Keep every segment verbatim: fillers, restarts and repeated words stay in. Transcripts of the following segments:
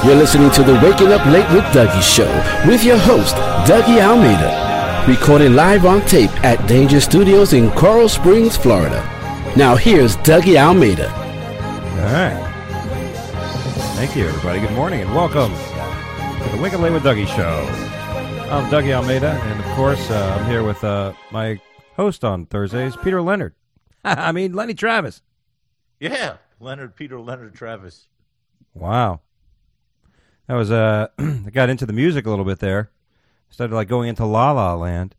You're listening to the Waking Up Late with Dougie show with your host, Dougie Almeida. Recording live on tape at Danger Studios in Coral Springs, Florida. Now here's Dougie Almeida. All right. Thank you, everybody. Good morning and welcome to the Waking Up Late with Dougie show. I'm Dougie Almeida, and of course, uh, I'm here with uh, my host on Thursdays, Peter Leonard. I mean, Lenny Travis. Yeah, Leonard, Peter Leonard Travis. Wow. That was, uh, I got into the music a little bit there. Started like going into La La Land.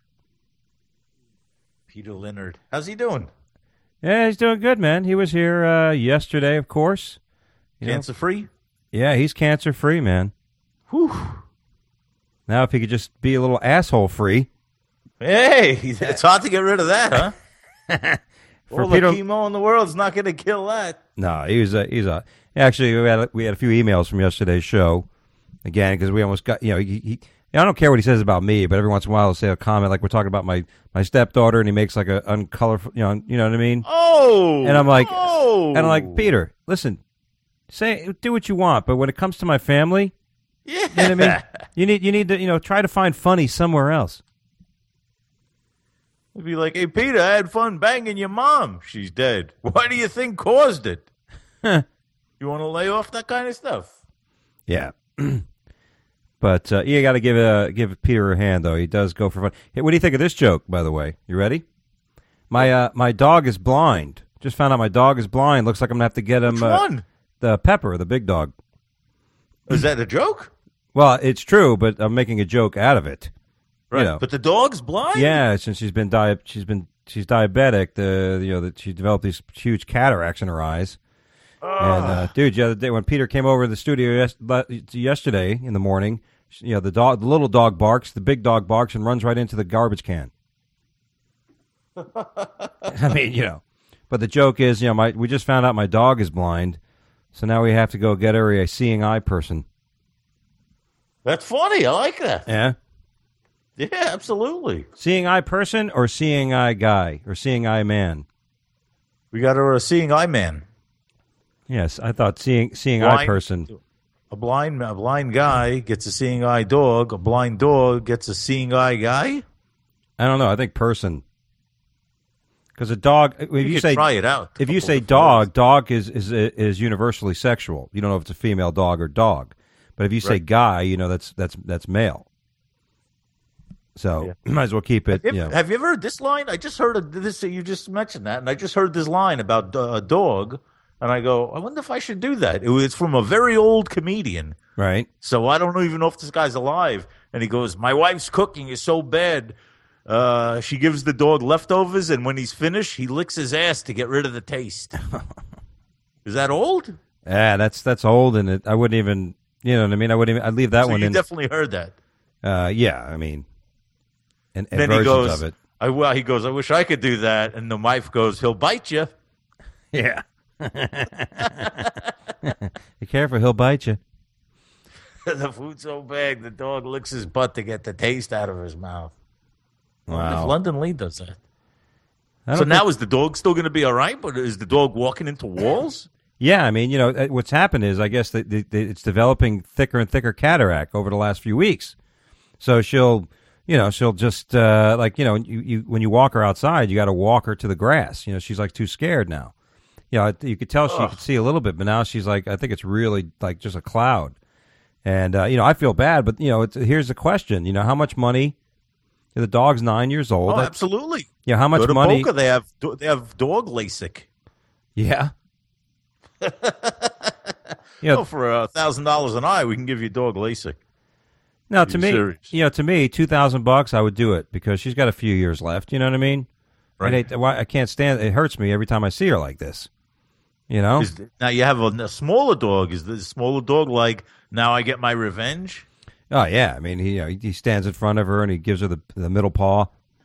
Peter Leonard. How's he doing? Yeah, he's doing good, man. He was here uh, yesterday, of course. You Cancer know? free? Yeah, he's cancer free, man. Whew. Now, if he could just be a little asshole free. Hey, it's hard to get rid of that, huh? For All Peter... the chemo in the world's not going to kill that. No, he was a, he's a, actually, we had, a, we had a few emails from yesterday's show, again, because we almost got, you know, he, he, I don't care what he says about me, but every once in a while he'll say a comment, like we're talking about my, my stepdaughter, and he makes like a uncolorful, you know, you know what I mean? Oh! And I'm like, oh. and I'm like, Peter, listen, say, do what you want, but when it comes to my family, yeah. you know what I mean? You need, you need to, you know, try to find funny somewhere else. It'd be like, hey, Peter, I had fun banging your mom. She's dead. Why do you think caused it? You want to lay off that kind of stuff? Yeah. But uh, you got to give uh, give Peter a hand, though. He does go for fun. Hey, what do you think of this joke, by the way? You ready? My uh, my dog is blind. Just found out my dog is blind. Looks like I'm going to have to get him Which uh, one? the Pepper, the big dog. Is that a joke? Well, it's true, but I'm making a joke out of it. Right. You know. But the dog's blind? Yeah, since she's been di- she's been she's diabetic, the you know that she developed these huge cataracts in her eyes. And uh, dude, the other day when Peter came over to the studio yes- yesterday in the morning, you know the dog, the little dog barks, the big dog barks, and runs right into the garbage can. I mean, you know, but the joke is, you know, my we just found out my dog is blind, so now we have to go get her a seeing eye person. That's funny. I like that. Yeah. Yeah, absolutely. Seeing eye person or seeing eye guy or seeing eye man? We got her a seeing eye man. Yes, I thought seeing seeing blind, eye person. A blind a blind guy gets a seeing eye dog. A blind dog gets a seeing eye guy. I don't know. I think person. Because a dog, if you, you say try it out. If you say dog, words. dog is, is is universally sexual. You don't know if it's a female dog or dog. But if you say right. guy, you know that's that's that's male. So yeah. You might as well keep it. Have you, you know. have you ever heard this line? I just heard of this. You just mentioned that, and I just heard this line about uh, a dog, and I go, I wonder if I should do that. It was, it's from a very old comedian, right? So I don't even know if this guy's alive. And he goes, "My wife's cooking is so bad. Uh, she gives the dog leftovers, and when he's finished, he licks his ass to get rid of the taste." Is that old? Yeah, that's that's old, and it, I wouldn't even, you know what I mean. I wouldn't even. I'd leave that so one you in. Definitely heard that. Uh, yeah, I mean. And, and then versions he goes, of it. I, well, he goes, I wish I could do that. And the wife goes, he'll bite you. Yeah. Be careful, he'll bite you. The food's so bad, the dog licks his butt to get the taste out of his mouth. Wow. If London Lee does that. So think... now is the dog still going to be all right? But is the dog walking into walls? Yeah, I mean, you know, what's happened is I guess that it's developing thicker and thicker cataract over the last few weeks. So she'll... You know, she'll just, uh, like, you know, you, you when you walk her outside, you got to walk her to the grass. You know, she's, like, too scared now. You know, you could tell she Ugh. could see a little bit, but now she's, like, I think it's really, like, just a cloud. And, uh, you know, I feel bad, but, you know, it's, here's the question. You know, how much money? The dog's nine years old. Oh, absolutely. Yeah, how much Go to money? Boca, they have, they have dog LASIK. Yeah. Yeah. Oh, for a thousand dollars an eye, we can give you dog LASIK. Now, to me, serious? you know, to me, two thousand bucks, I would do it because she's got a few years left. You know what I mean? Right. I, I can't stand. It hurts me every time I see her like this. You know. Is, now you have a, a smaller dog. Is the smaller dog like now I get my revenge? Oh yeah, I mean he you know, he stands in front of her and he gives her the the middle paw.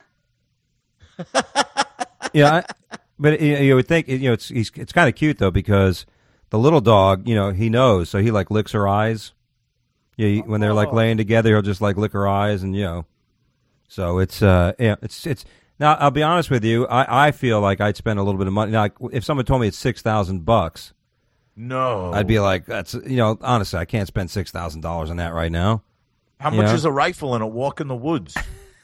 Yeah, I, but you, you would think you know it's he's, it's kind of cute though because the little dog, you know, he knows, so he like licks her eyes. Yeah, when they're like laying together, he'll just like lick her eyes, and you know, so it's uh, yeah, it's it's. Now I'll be honest with you, I, I feel like I'd spend a little bit of money. Now, if someone told me it's six thousand bucks, No. I'd be like, that's you know, honestly, I can't spend six thousand dollars on that right now. How You much know? is a rifle and a walk in the woods?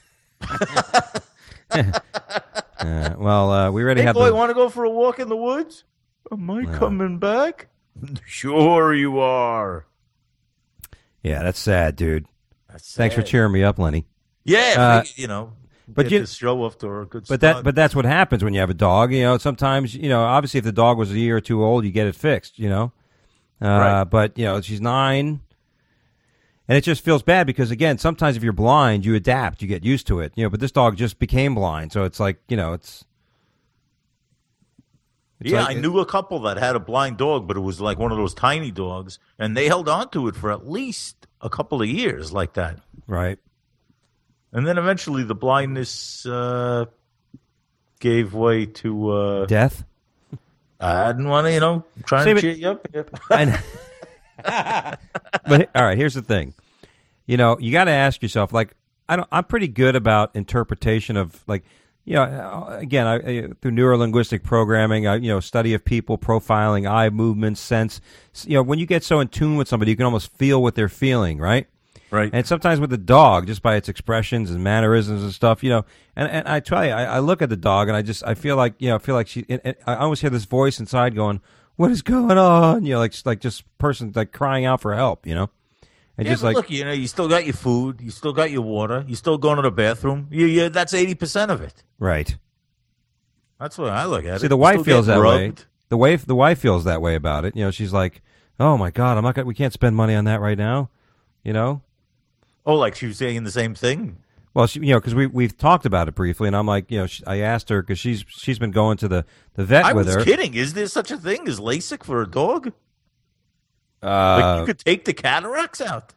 Uh, well, uh, we already Hey, have. boy, the, want to go for a walk in the woods? Am I No. coming back? Sure you are. yeah, that's sad, dude. That's Thanks for sad. cheering me up, Lenny. Yeah, Uh, you know, but get you- this show off to a good But start. that, but that's what happens when you have a dog. You know, sometimes you know, obviously, if the dog was a year or two old, you get it fixed. You know, uh, Right. but you know, she's nine, and it just feels bad because again, sometimes if you're blind, you adapt, you get used to it. You know, but this dog just became blind, so it's like you know, it's. it's yeah, like- I knew a couple that had a blind dog, but it was like one of those tiny dogs, and they held on to it for at least a couple of years like that. Right. And then eventually the blindness uh, gave way to. Uh, Death. I didn't want to, you know, trying See, to but- cheer you up here. I know. But all right, here's the thing. You know, you got to ask yourself. Like, I don't. I'm pretty good about interpretation of like. You know, again, I, I, through neurolinguistic programming, I, you know, study of people, profiling, eye movements, sense. You know, when you get so in tune with somebody, you can almost feel what they're feeling, right? Right. And sometimes with the dog, just by its expressions and mannerisms and stuff, you know. And, and I tell you, I, I look at the dog and I just, I feel like, you know, I feel like she. And, and I always hear this voice inside going, "What is going on?" You know, like like just person like crying out for help, you know. And Yeah, just but like, look, you know, you still got your food, you still got your water, you still going to the bathroom. You, you, that's eighty percent of it. right. That's what I look at. See, it. the You wife still feels get that way. rubbed. The wife, the wife feels that way about it. You know, she's like, "Oh my God, I'm not gonna. We can't spend money on that right now." You know. Oh, like she was saying the same thing. Well, she, you know, because we we've talked about it briefly, and I'm like, you know, she, I asked her because she's she's been going to the, the vet I with was her. kidding. Is there such a thing as LASIK for a dog? Uh, Like you could take the cataracts out.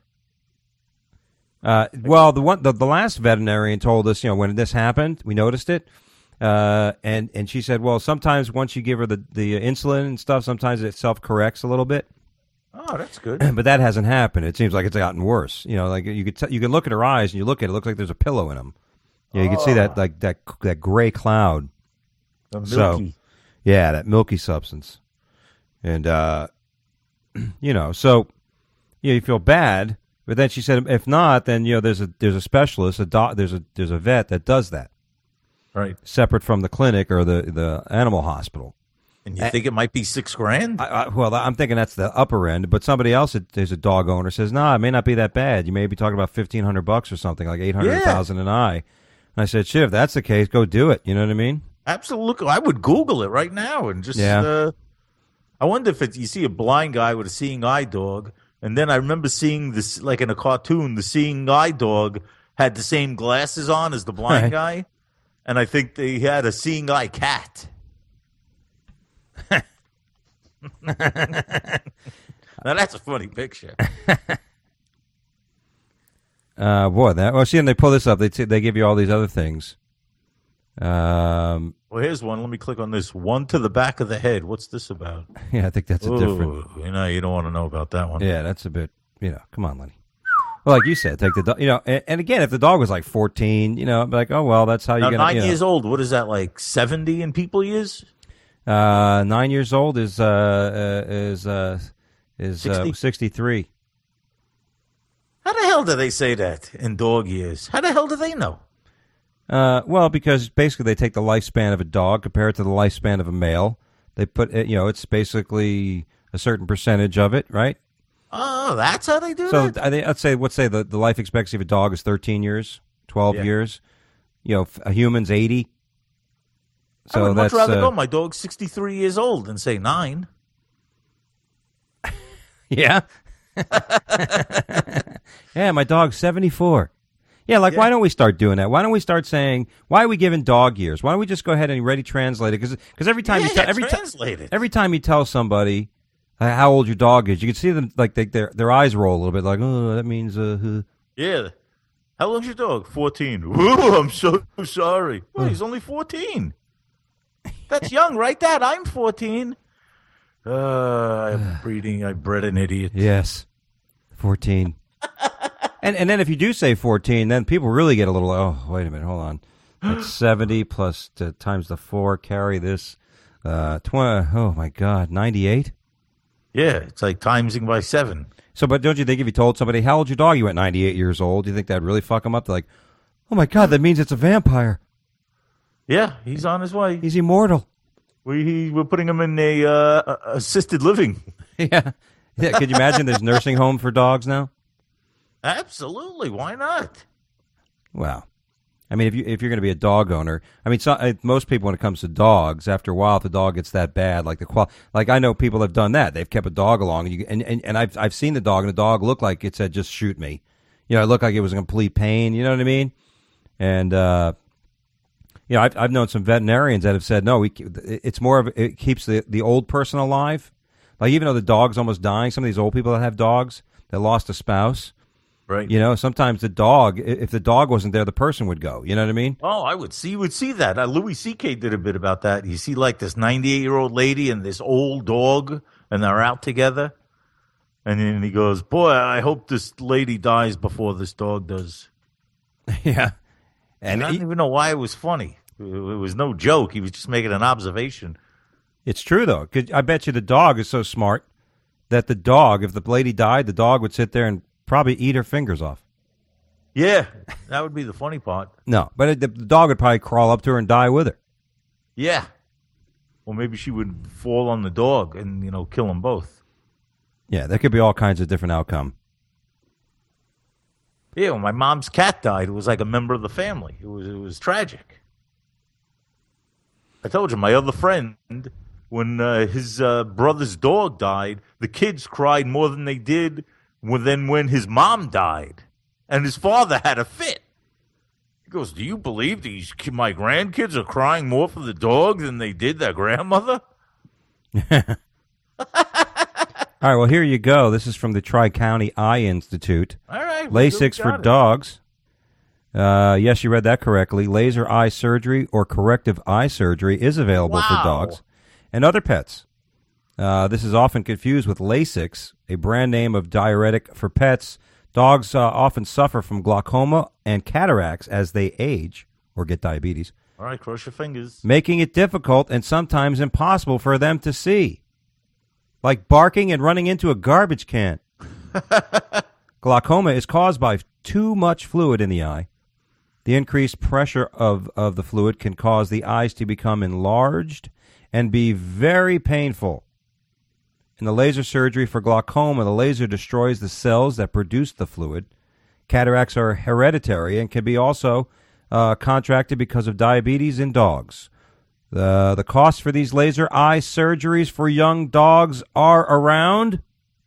Uh, well, the one the, the last veterinarian told us, you know, when this happened, we noticed it, uh, and and she said, well, sometimes once you give her the the insulin and stuff, sometimes it self corrects a little bit, Oh, that's good. but that hasn't happened. It seems like it's gotten worse. You know, like you could t- you can look at her eyes and you look at it, it looks like there's a pillow in them. Yeah, you can see that like that that gray cloud. The So- milky. Yeah, that milky substance, and uh, you know, so yeah, you feel bad. But then she said, if not, then you know, there's a there's a specialist, a doc, there's a there's a vet that does that, Right. separate from the clinic or the, the animal hospital. And you think it might be six grand? I, I, well, I'm thinking that's the upper end, but somebody else, there's a dog owner, says, nah, it may not be that bad. You may be talking about fifteen hundred bucks or something, like eight hundred thousand an eye. And I said, shit, if that's the case, go do it. You know what I mean? Absolutely. I would Google it right now and just. Yeah. Uh, I wonder if it's, you see a blind guy with a seeing eye dog, and then I remember seeing this, like in a cartoon, the seeing eye dog had the same glasses on as the blind Right. guy, and I think they had a seeing eye cat. Now that's a funny picture. Uh, boy, that, well, see, and they pull this up, they, t- they give you all these other things. Um, Well, here's one. Let me click on this. One to the back of the head. What's this about? yeah, I think that's a different. Ooh, you know, you don't want to know about that one. Yeah, that's a bit, you know, come on, Lenny. Well, like you said, take the dog, you know, and, and again, if the dog was like fourteen, you know, I'd be like, oh, well, that's how Now, you're going nine to, you years old. What is that, like seventy in people years? know. Uh, nine years old is, uh, uh is, uh, is, uh, sixty? sixty-three. How the hell do they say that in dog years? How the hell do they know? Uh, well, because basically they take the lifespan of a dog, compare it to the lifespan of a male. They put it, you know, it's basically a certain percentage of it, right? Oh, that's how they do So that? I think, let's say, let's say the, the life expectancy of a dog is thirteen years, twelve Yeah. years. You know, f- a human's eighty. I would that's much rather uh, go. My dog's sixty-three years old than say nine. yeah. Yeah, my dog's seventy-four. Yeah, like, Yeah. why don't we start doing that? Why don't we start saying, why are we giving dog years? Why don't we just go ahead and ready translate it? Because every time Yeah, you tell every, ti- translate it. every time you tell somebody uh, how old your dog is, you can see them, like, they, their their eyes roll a little bit, like, oh, that means, uh, huh. Yeah. How long's your dog? fourteen. Ooh, I'm so sorry. Well, he's only fourteen. That's young, right, Dad? I'm fourteen. Uh, I'm breeding. I bred an idiot. Yes, fourteen. and and then if you do say fourteen, then people really get a little. Oh, wait a minute, hold on. That's seventy plus to, times the four. Carry this. Uh, twenty. Oh my God, ninety-eight. Yeah, it's like timesing by seven. So, but don't you think if you told somebody, how old's your dog? You went ninety-eight years old. Do you think that'd really fuck them up? They're like, oh my God, that means it's a vampire. Yeah, he's on his way. He's immortal. We he, we're putting him in a uh, assisted living. Yeah. Yeah. Could you imagine there's nursing home for dogs now? Absolutely. Why not? Well, I mean, if you if you're going to be a dog owner, I mean, so, uh, most people when it comes to dogs, after a while, if the dog gets that bad, like the qual, like I know people have done that. They've kept a dog along, and you, and, and, and I've I've seen the dog, and the dog looked like it said, "Just shoot me." You know, it looked like it was in complete pain. You know what I mean? And uh, you know, I've I've known some veterinarians that have said, no, we, it's more of it keeps the the old person alive. Like even though the dog's almost dying, some of these old people that have dogs that lost a spouse. Right. You know, sometimes the dog, if the dog wasn't there, the person would go. You know what I mean? Oh, I would see, you would see that. Uh, Louis C K did a bit about that. You see like this ninety-eight-year-old lady and this old dog, and they're out together. And then he goes, boy, I hope this lady dies before this dog does. Yeah. And, And I he- don't even know why it was funny. It, it was no joke. He was just making an observation. It's true, though. 'Cause I bet you the dog is so smart that the dog, if the lady died, the dog would sit there and probably eat her fingers off. Yeah, that would be the funny part. No, but it, the dog would probably crawl up to her and die with her. Yeah. Or maybe she would fall on the dog and, you know, kill them both. Yeah, there could be all kinds of different outcome. Yeah, when my mom's cat died, it was like a member of the family. It was it was tragic. I told you, my other friend, when uh, his uh, brother's dog died, the kids cried more than they did than when his mom died. And his father had a fit. He goes, do you believe these my grandkids are crying more for the dog than they did their grandmother? All right, well, here you go. This is from the Tri-County Eye Institute. All right. we LASIK for got it. dogs. Uh, yes, you read that correctly. Laser eye surgery or corrective eye surgery is available Wow. for dogs and other pets. Uh, this is often confused with Lasix, a brand name of diuretic for pets. Dogs uh, often suffer from glaucoma and cataracts as they age or get diabetes, All right, cross your fingers. making it difficult and sometimes impossible for them to see, like barking and running into a garbage can. Glaucoma is caused by too much fluid in the eye. The increased pressure of, of the fluid can cause the eyes to become enlarged and be very painful. In the laser surgery for glaucoma, the laser destroys the cells that produce the fluid. Cataracts are hereditary and can be also uh, contracted because of diabetes in dogs. The, the costs for these laser eye surgeries for young dogs are around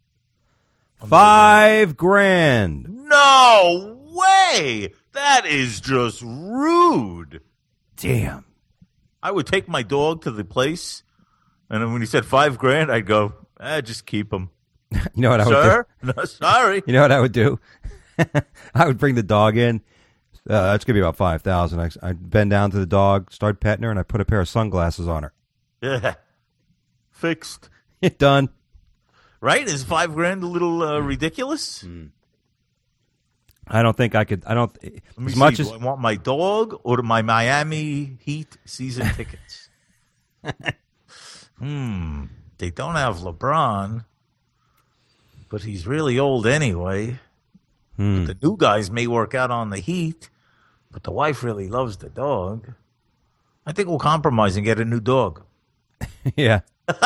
five grand. No way! That is just rude. Damn. I would take my dog to the place, and then when he said five grand, I'd go, ah, just keep him. You know what I would Sir? No, sorry. do? You know what I would do? I would bring the dog in. Uh, that's gonna be about five thousand. I I'd bend down to the dog, start petting her, and I put a pair of sunglasses on her. Yeah. Fixed. Done. Right? Is five grand a little uh, ridiculous? I don't think I could. I don't. Let me As see. much Do as I want my dog or my Miami Heat season tickets? hmm. They don't have LeBron, but he's really old anyway. Hmm. The new guys may work out on the Heat, but the wife really loves the dog. I think we'll compromise and get a new dog. Yeah.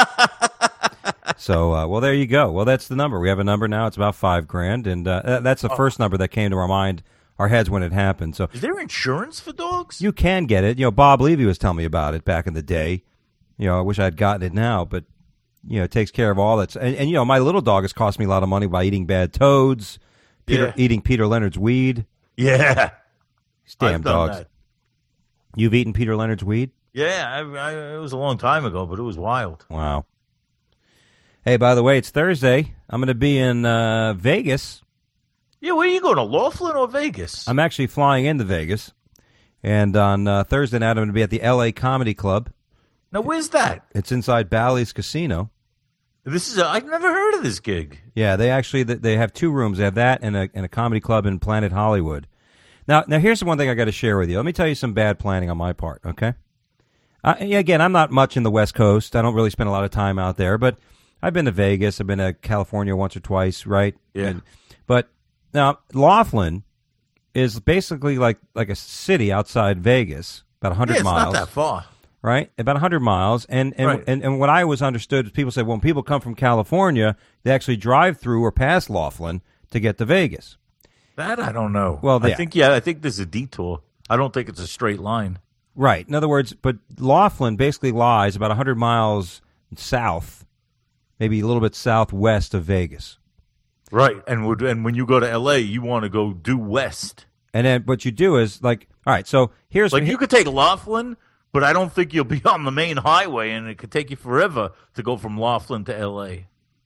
So, uh, well, there you go. Well, that's the number. We have a number now. It's about five grand, and uh, that's the first number that came to our mind, our heads when it happened. So Is there insurance for dogs? you can get it. You know, Bob Levy was telling me about it back in the day. You know, I wish I'd gotten it now, but you know, it takes care of all that. And, and you know, my little dog has cost me a lot of money by eating bad toads, Peter, Yeah. eating Peter Leonard's weed. Yeah. These damn I've done dogs. that. You've eaten Peter Leonard's weed? Yeah, I, I, it was a long time ago, but it was wild. Wow. Hey, by the way, it's Thursday. I'm going to be in uh, Vegas. Yeah, where are you going, to Laughlin or Vegas? I'm actually flying into Vegas. And on uh, Thursday night, I'm going to be at the L A Comedy Club. Now, where's that? It's inside Bally's Casino. This is a, I've never heard of this gig. Yeah, they actually they have two rooms. They have that and a, and a comedy club in Planet Hollywood. Now, now here's the one thing I got to share with you. Let me tell you some bad planning on my part, okay? Uh, again, I'm not much in the West Coast. I don't really spend a lot of time out there, but I've been to Vegas. I've been to California once or twice, right? Yeah. And, but now Laughlin is basically like like a city outside Vegas, about one hundred yeah, it's miles. not that far. Right? About one hundred miles. And and, Right. and and what I was understood is people say, well, when people come from California, they actually drive through or past Laughlin to get to Vegas. That I don't know. Well, I yeah. think, yeah, I think there's a detour. I don't think it's a straight line. Right. In other words, but Laughlin basically lies about one hundred miles south, maybe a little bit southwest of Vegas. Right. And would, and when you go to L A, you want to go due west. And then what you do is, like, all right, so here's... Like, you could take Laughlin, but I don't think you'll be on the main highway, and it could take you forever to go from Laughlin to L A.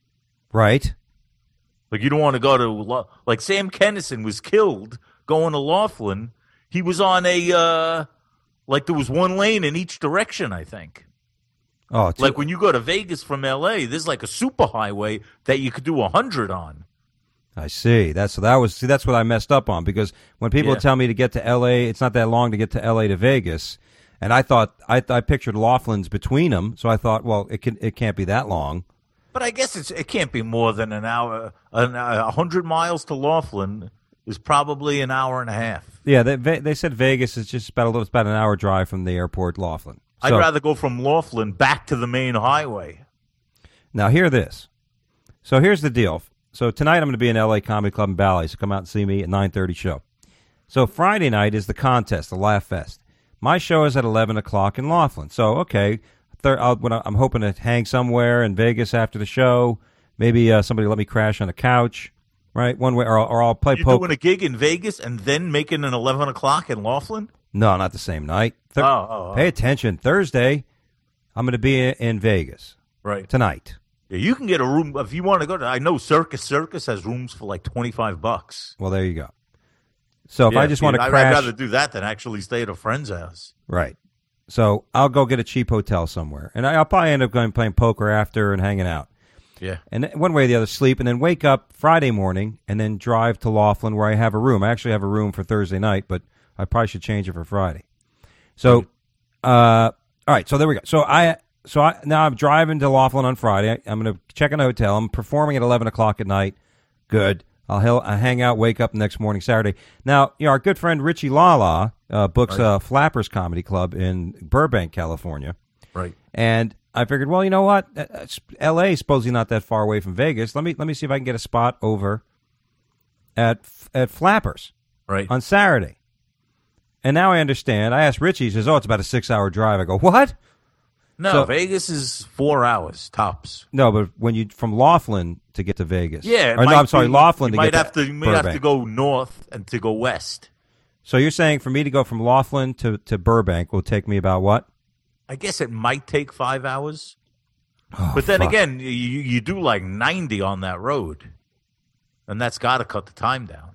Right. Like, you don't want to go to... La- like, Sam Kennison was killed going to Laughlin. He was on a... Uh, like, there was one lane in each direction, I think. Oh, too- Like, when you go to Vegas from L A, there's like a superhighway that you could do one hundred on. I see. That's that was see. That's what I messed up on, because when people Yeah. tell me to get to L A, it's not that long to get to L A to Vegas, and I thought I, I pictured Laughlin's between them, so I thought, well, it can it can't be that long. But I guess it's it can't be more than an hour. An, a one hundred miles to Laughlin is probably an hour and a half. Yeah, they they said Vegas is just about a little, it's about an hour drive from the airport, Laughlin. I'd So, rather go from Laughlin back to the main highway. now hear this. So here's the deal. So tonight I'm going to be in L A Comedy Club in Ballet, so come out and see me at nine thirty show. So Friday night is the contest, the Laugh Fest. My show is at eleven o'clock in Laughlin. So, okay, thir- I'll, when I, I'm hoping to hang somewhere in Vegas after the show. Maybe uh, somebody let me crash on the couch, right? One way, or, or I'll play You're poker. doing a gig in Vegas and then making an eleven o'clock in Laughlin? No, not the same night. Thur- Oh, oh, oh. Pay attention. Thursday, I'm going to be in, in Vegas Right. tonight. Yeah, you can get a room if you want to go to. I know Circus Circus has rooms for like twenty-five bucks. Well, there you go. So if Yeah, I just want to I'd, crash, I'd rather do that than actually stay at a friend's house. right? So I'll go get a cheap hotel somewhere, and I- I'll probably end up going playing poker after and hanging out. Yeah. And then one way or the other, sleep, and then wake up Friday morning, and then drive to Laughlin where I have a room. I actually have a room for Thursday night, but I probably should change it for Friday. So, uh, all right. So there we go. So I, so I now I'm driving to Laughlin on Friday. I, I'm going to check in a hotel. I'm performing at eleven o'clock at night. Good. I'll, hell, I'll hang out, wake up the next morning, Saturday. Now, you know, our good friend Richie Lala uh, books Right. a Flappers Comedy Club in Burbank, California. Right. And I figured, well, you know what? Uh, uh, L A is supposedly not that far away from Vegas. Let me let me see if I can get a spot over at at Flappers Right. on Saturday. And now I understand. I asked Richie. He says, "Oh, it's about a six-hour drive." I go, "What?" No, So- Vegas is four hours tops. No, but when you from Laughlin to get to Vegas, Yeah. it or no, might I'm sorry, be- Laughlin you to might get have to to. You might have to Burbank. go north and to go west. So you're saying for me to go from Laughlin to, to Burbank will take me about what? I guess it might take five hours. Oh, But then fuck. again, you you do like ninety on that road, and that's got to cut the time down.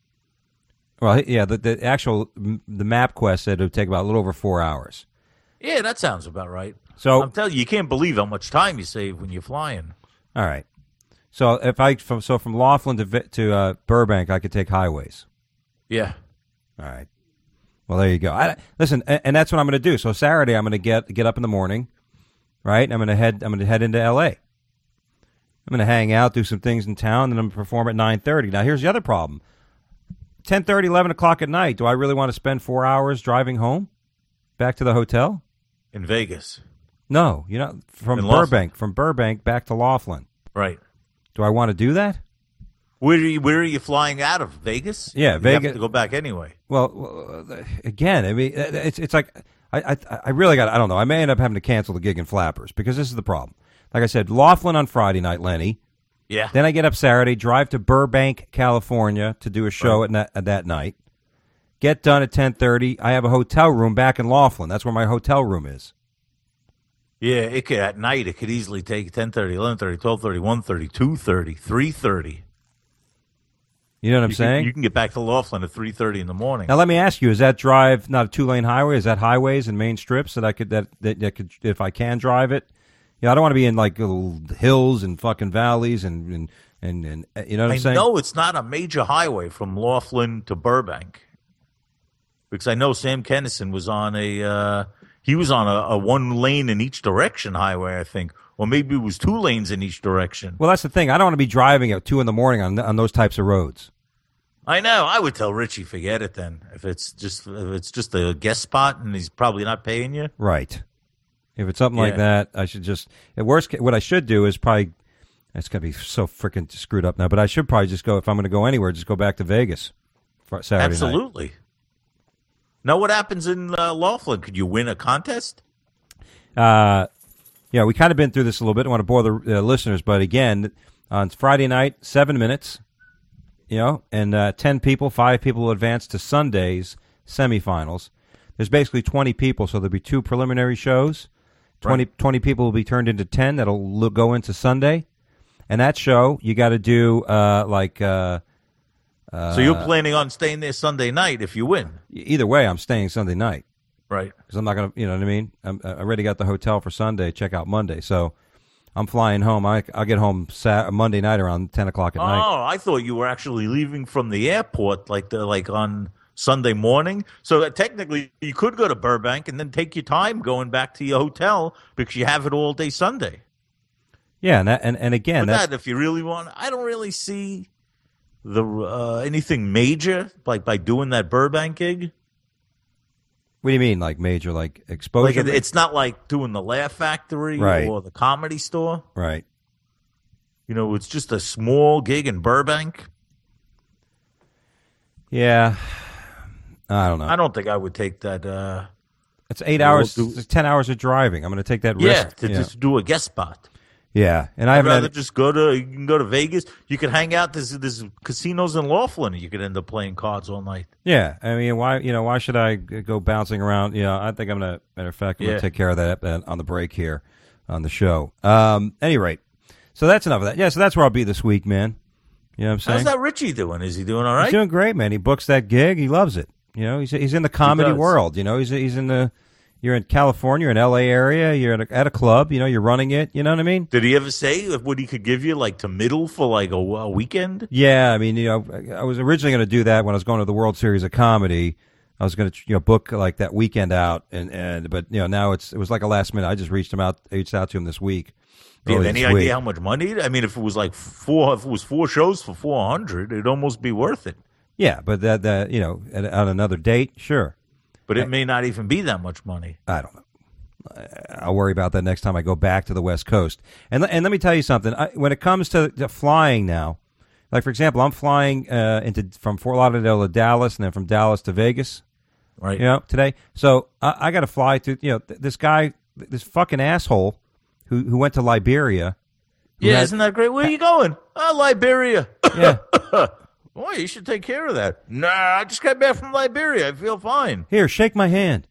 Well, yeah, the, the actual the map quest said it would take about a little over four hours. Yeah, that sounds about right. So I'm telling you, you can't believe how much time you save when you're flying. all right. So if I from so from Laughlin to Vi- to uh, Burbank, I could take highways. Yeah. All right. Well, there you go. I, listen, and, and that's what I'm going to do. So Saturday, I'm going to get get up in the morning, right? I'm going to head. I'm going to head into L A. I'm going to hang out, do some things in town, and I'm going to perform at nine thirty. Now, here's the other problem: ten thirty, eleven o'clock at night. Do I really want to spend four hours driving home, back to the hotel? In Vegas. No, you know, from In Laughlin. Burbank, from Burbank back to Laughlin. Right. Do I want to do that? Where are you, where are you flying out of? Vegas? Yeah, You Vegas. have to go back anyway. Well, well, again, I mean, it's it's like I I, I really got. I don't know. I may end up having to cancel the gig in Flappers because this is the problem. Like I said, Laughlin on Friday night, Lenny. Yeah. Then I get up Saturday, drive to Burbank, California, to do a show at, na- at that night. Get done at ten thirty. I have a hotel room back in Laughlin. That's where my hotel room is. Yeah, it could at night. It could easily take ten thirty, eleven thirty, twelve thirty, one thirty, two thirty, three thirty. You know what I'm You saying? can, you can get back to Laughlin at three thirty in the morning. Now let me ask you: is that drive not a two lane highway? Is that highways and main strips that I could that that, that could if I can drive it? Yeah, I don't want to be in like little hills and fucking valleys and and and, and uh, you know what I'm I saying? know it's not a major highway from Laughlin to Burbank because I know Sam Kennison was on a. Uh, he was on a, a one lane in each direction highway, I think, or maybe it was two lanes in each direction. Well, that's the thing. I don't want to be driving at two in the morning on on those types of roads. I know. I would tell Richie, forget it then. If it's just if it's just a guest spot and he's probably not paying you, right? If it's something Yeah. like that, I should just. At worst, ca- what I should do is probably. It's gonna be so freaking screwed up now. But I should probably just go if I'm going to go anywhere. Just go back to Vegas for Saturday night. absolutely. Now, what happens in uh, Laughlin? Could you win a contest? Uh, yeah, we kind of been through this a little bit. I don't want to bore the uh, listeners, but again, on Friday night, seven minutes, you know, and uh, ten people, five people will advance to Sunday's semifinals. There's basically twenty people, so there'll be two preliminary shows. twenty, Right. twenty people will be turned into ten that'll lo- go into Sunday. And that show, you got to do uh, like uh, so you're planning on staying there Sunday night if you win, either way. I'm staying Sunday night right? because I'm not gonna, you know what I mean. I'm, I already got the hotel for Sunday. Check out Monday, so I'm flying home. I I'll get home Sat- Monday night around ten o'clock at Oh, night. I thought you were actually leaving from the airport like the like on Sunday morning. So that technically you could go to Burbank and then take your time going back to your hotel because you have it all day Sunday. Yeah, and that, and and again, But that's that, if you really want, I don't really see the uh, anything major like by doing that Burbank gig. what do you mean, like major, like Like exposure? it, it's not like doing the Laugh Factory Right. or the Comedy Store. right. You know, it's just a small gig in Burbank. Yeah, I don't know. I don't think I would take that. Uh, It's eight Yeah, hours, we'll do- it's ten hours of driving. I'm going to take that yeah, risk. to you know. just do a guest spot. Yeah, and I I'd haven't rather had, just go to. You can go to Vegas. You can hang out. There's there's casinos in Laughlin. You could end up playing cards all night. yeah. I mean, why you know why should I g- go bouncing around? You know, I think I'm gonna. Matter of fact, I'm Yeah. gonna take care of that uh, on the break here on the show. Um, any rate, so that's enough of that. Yeah, so that's where I'll be this week, man. You know what I'm saying? How's that Richie doing? Is he doing all He's right? doing great, man. He books that gig. He loves it. You know, he's he's in the comedy does. world. You know, he's he's in the. You're in California, you're in L A area. You're at a, at a club. You know, you're running it. You know what I mean? Did he ever say what he could give you, like to middle for like a, a weekend? Yeah, I mean, you know, I was originally going to do that when I was going to the World Series of Comedy. I was going to, you know, book like that weekend out, and, and but you know now it's it was like a last minute. I just reached him out, reached out to him this week. Do you have early any this idea week. how much money? I mean, if it was like four, if it was four shows for four hundred, it'd almost be worth it. Yeah, but that that you know at, on another date, sure. But it may not even be that much money. I don't know. I'll worry about that next time I go back to the West Coast. And and let me tell you something. I, when it comes to, to flying now, like for example, I'm flying uh, into from Fort Lauderdale to Dallas, and then from Dallas to Vegas. Right. You know, today. So I, I got to fly to you know th- this guy, this fucking asshole, who who went to Liberia. who Yeah, had- isn't that great? Where are you going? Oh, Liberia. yeah. Boy, you should take care of that. Nah, I just got back from Liberia. I feel fine. Here, shake my hand.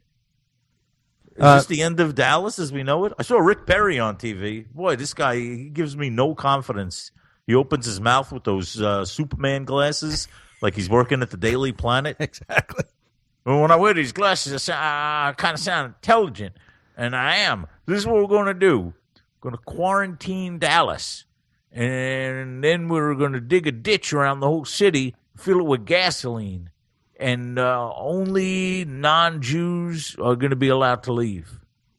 Is Uh, this the end of Dallas as we know it? I saw Rick Perry on T V. Boy, this guy, he gives me no confidence. He opens his mouth with those uh, Superman glasses like he's working at the Daily Planet. Exactly. Well, when I wear these glasses, I, sound, I kind of sound intelligent, and I am. This is what we're going to do. We're going to quarantine Dallas, and then we're going to dig a ditch around the whole city, fill it with gasoline, and uh, only non-Jews are going to be allowed to leave.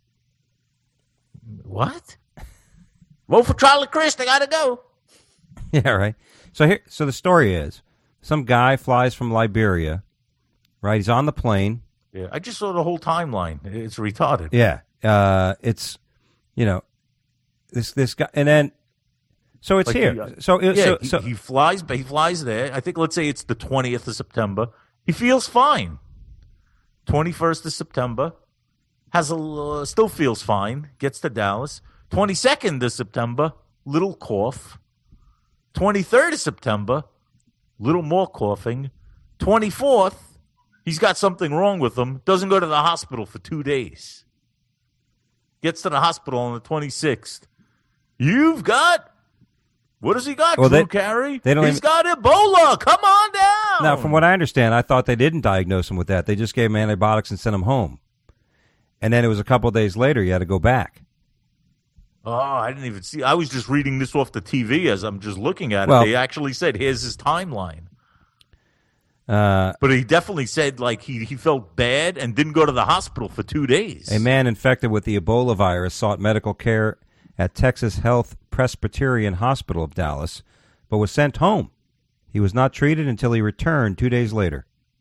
What? Vote for Charlie Crist. I got to go. Yeah, right. So here, so the story is, some guy flies from Liberia, right? He's on the plane. Yeah, I just saw the whole timeline. It's retarded. Yeah, uh, it's, you know, this this guy, and then, so it's Like, here. he, uh, so it, Yeah, so, he, so he flies, but he flies there. I think let's say it's the twentieth of September. He feels fine. twenty-first of September, has a uh, still feels fine. Gets to Dallas. twenty-second of September, little cough. twenty-third of September, little more coughing. twenty-fourth, he's got something wrong with him. Doesn't go to the hospital for two days. Gets to the hospital on the twenty-sixth. You've got. What has he got, Well, Drew they- Carey? they don't He's even- got Ebola. Come on down. now, from what I understand, I thought they didn't diagnose him with that. They just gave him antibiotics and sent him home. And then it was a couple of days later, you had to go back. Oh, I didn't even see. I was just reading this off the T V as I'm just looking at Well- it. They actually said, here's his timeline. Uh, but he definitely said like he, he felt bad and didn't go to the hospital for two days. A man infected with the Ebola virus sought medical care at Texas Health Presbyterian Hospital of Dallas, but was sent home. He was not treated until he returned two days later.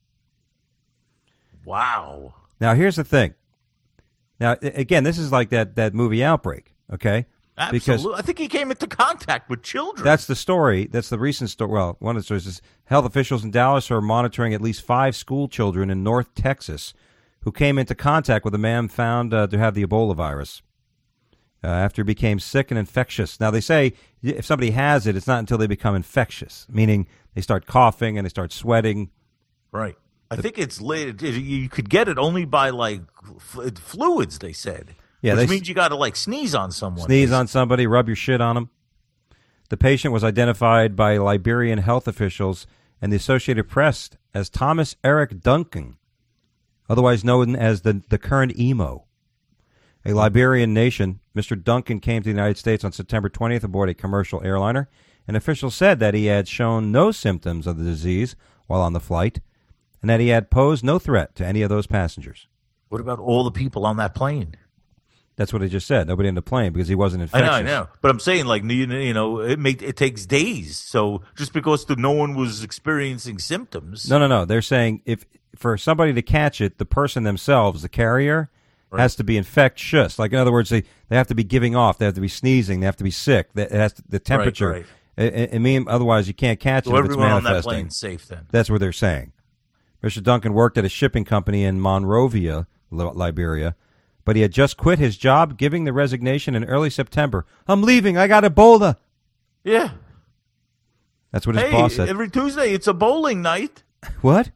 Wow. Now, here's the thing. Now, again, this is like that, that movie Outbreak, okay? Absolutely. Because I think he came into contact with children. that's the story. That's the recent story. Well, one of the stories is health officials in Dallas are monitoring at least five school children in North Texas who came into contact with a man found uh, to have the Ebola virus uh, after he became sick and infectious. Now, they say if somebody has it, it's not until they become infectious, meaning they start coughing and they start sweating. Right. I think it's late. You could get it only by like fluids, they said. Yeah, which they, means you got to like sneeze on someone. Sneeze on somebody, rub your shit on them. The patient was identified by Liberian health officials and the Associated Press as Thomas Eric Duncan, otherwise known as the, the current emo. A Liberian nation, Mister Duncan came to the United States on September twentieth aboard a commercial airliner, and officials said that he had shown no symptoms of the disease while on the flight, and that he had posed no threat to any of those passengers. What about all the people on that plane? That's what he just said. Nobody in the plane because he wasn't infectious. I know, I know. But I'm saying, like, you know, you know it make, it takes days. So just because the, no one was experiencing symptoms. No, no, no. They're saying if for somebody to catch it, the person themselves, the carrier, right. has to be infectious. Like, in other words, they, they have to be giving off. They have to be sneezing. They have to be sick. It has to, the temperature. Right, right. It, it mean otherwise you can't catch so it if it's manifesting. Everyone on that plane's safe then. That's what they're saying. Mister Duncan worked at a shipping company in Monrovia, Liberia, but he had just quit his job, giving the resignation in early September. I'm leaving. I got Ebola. Yeah. That's what his hey, boss said. Every Tuesday, it's a bowling night. What?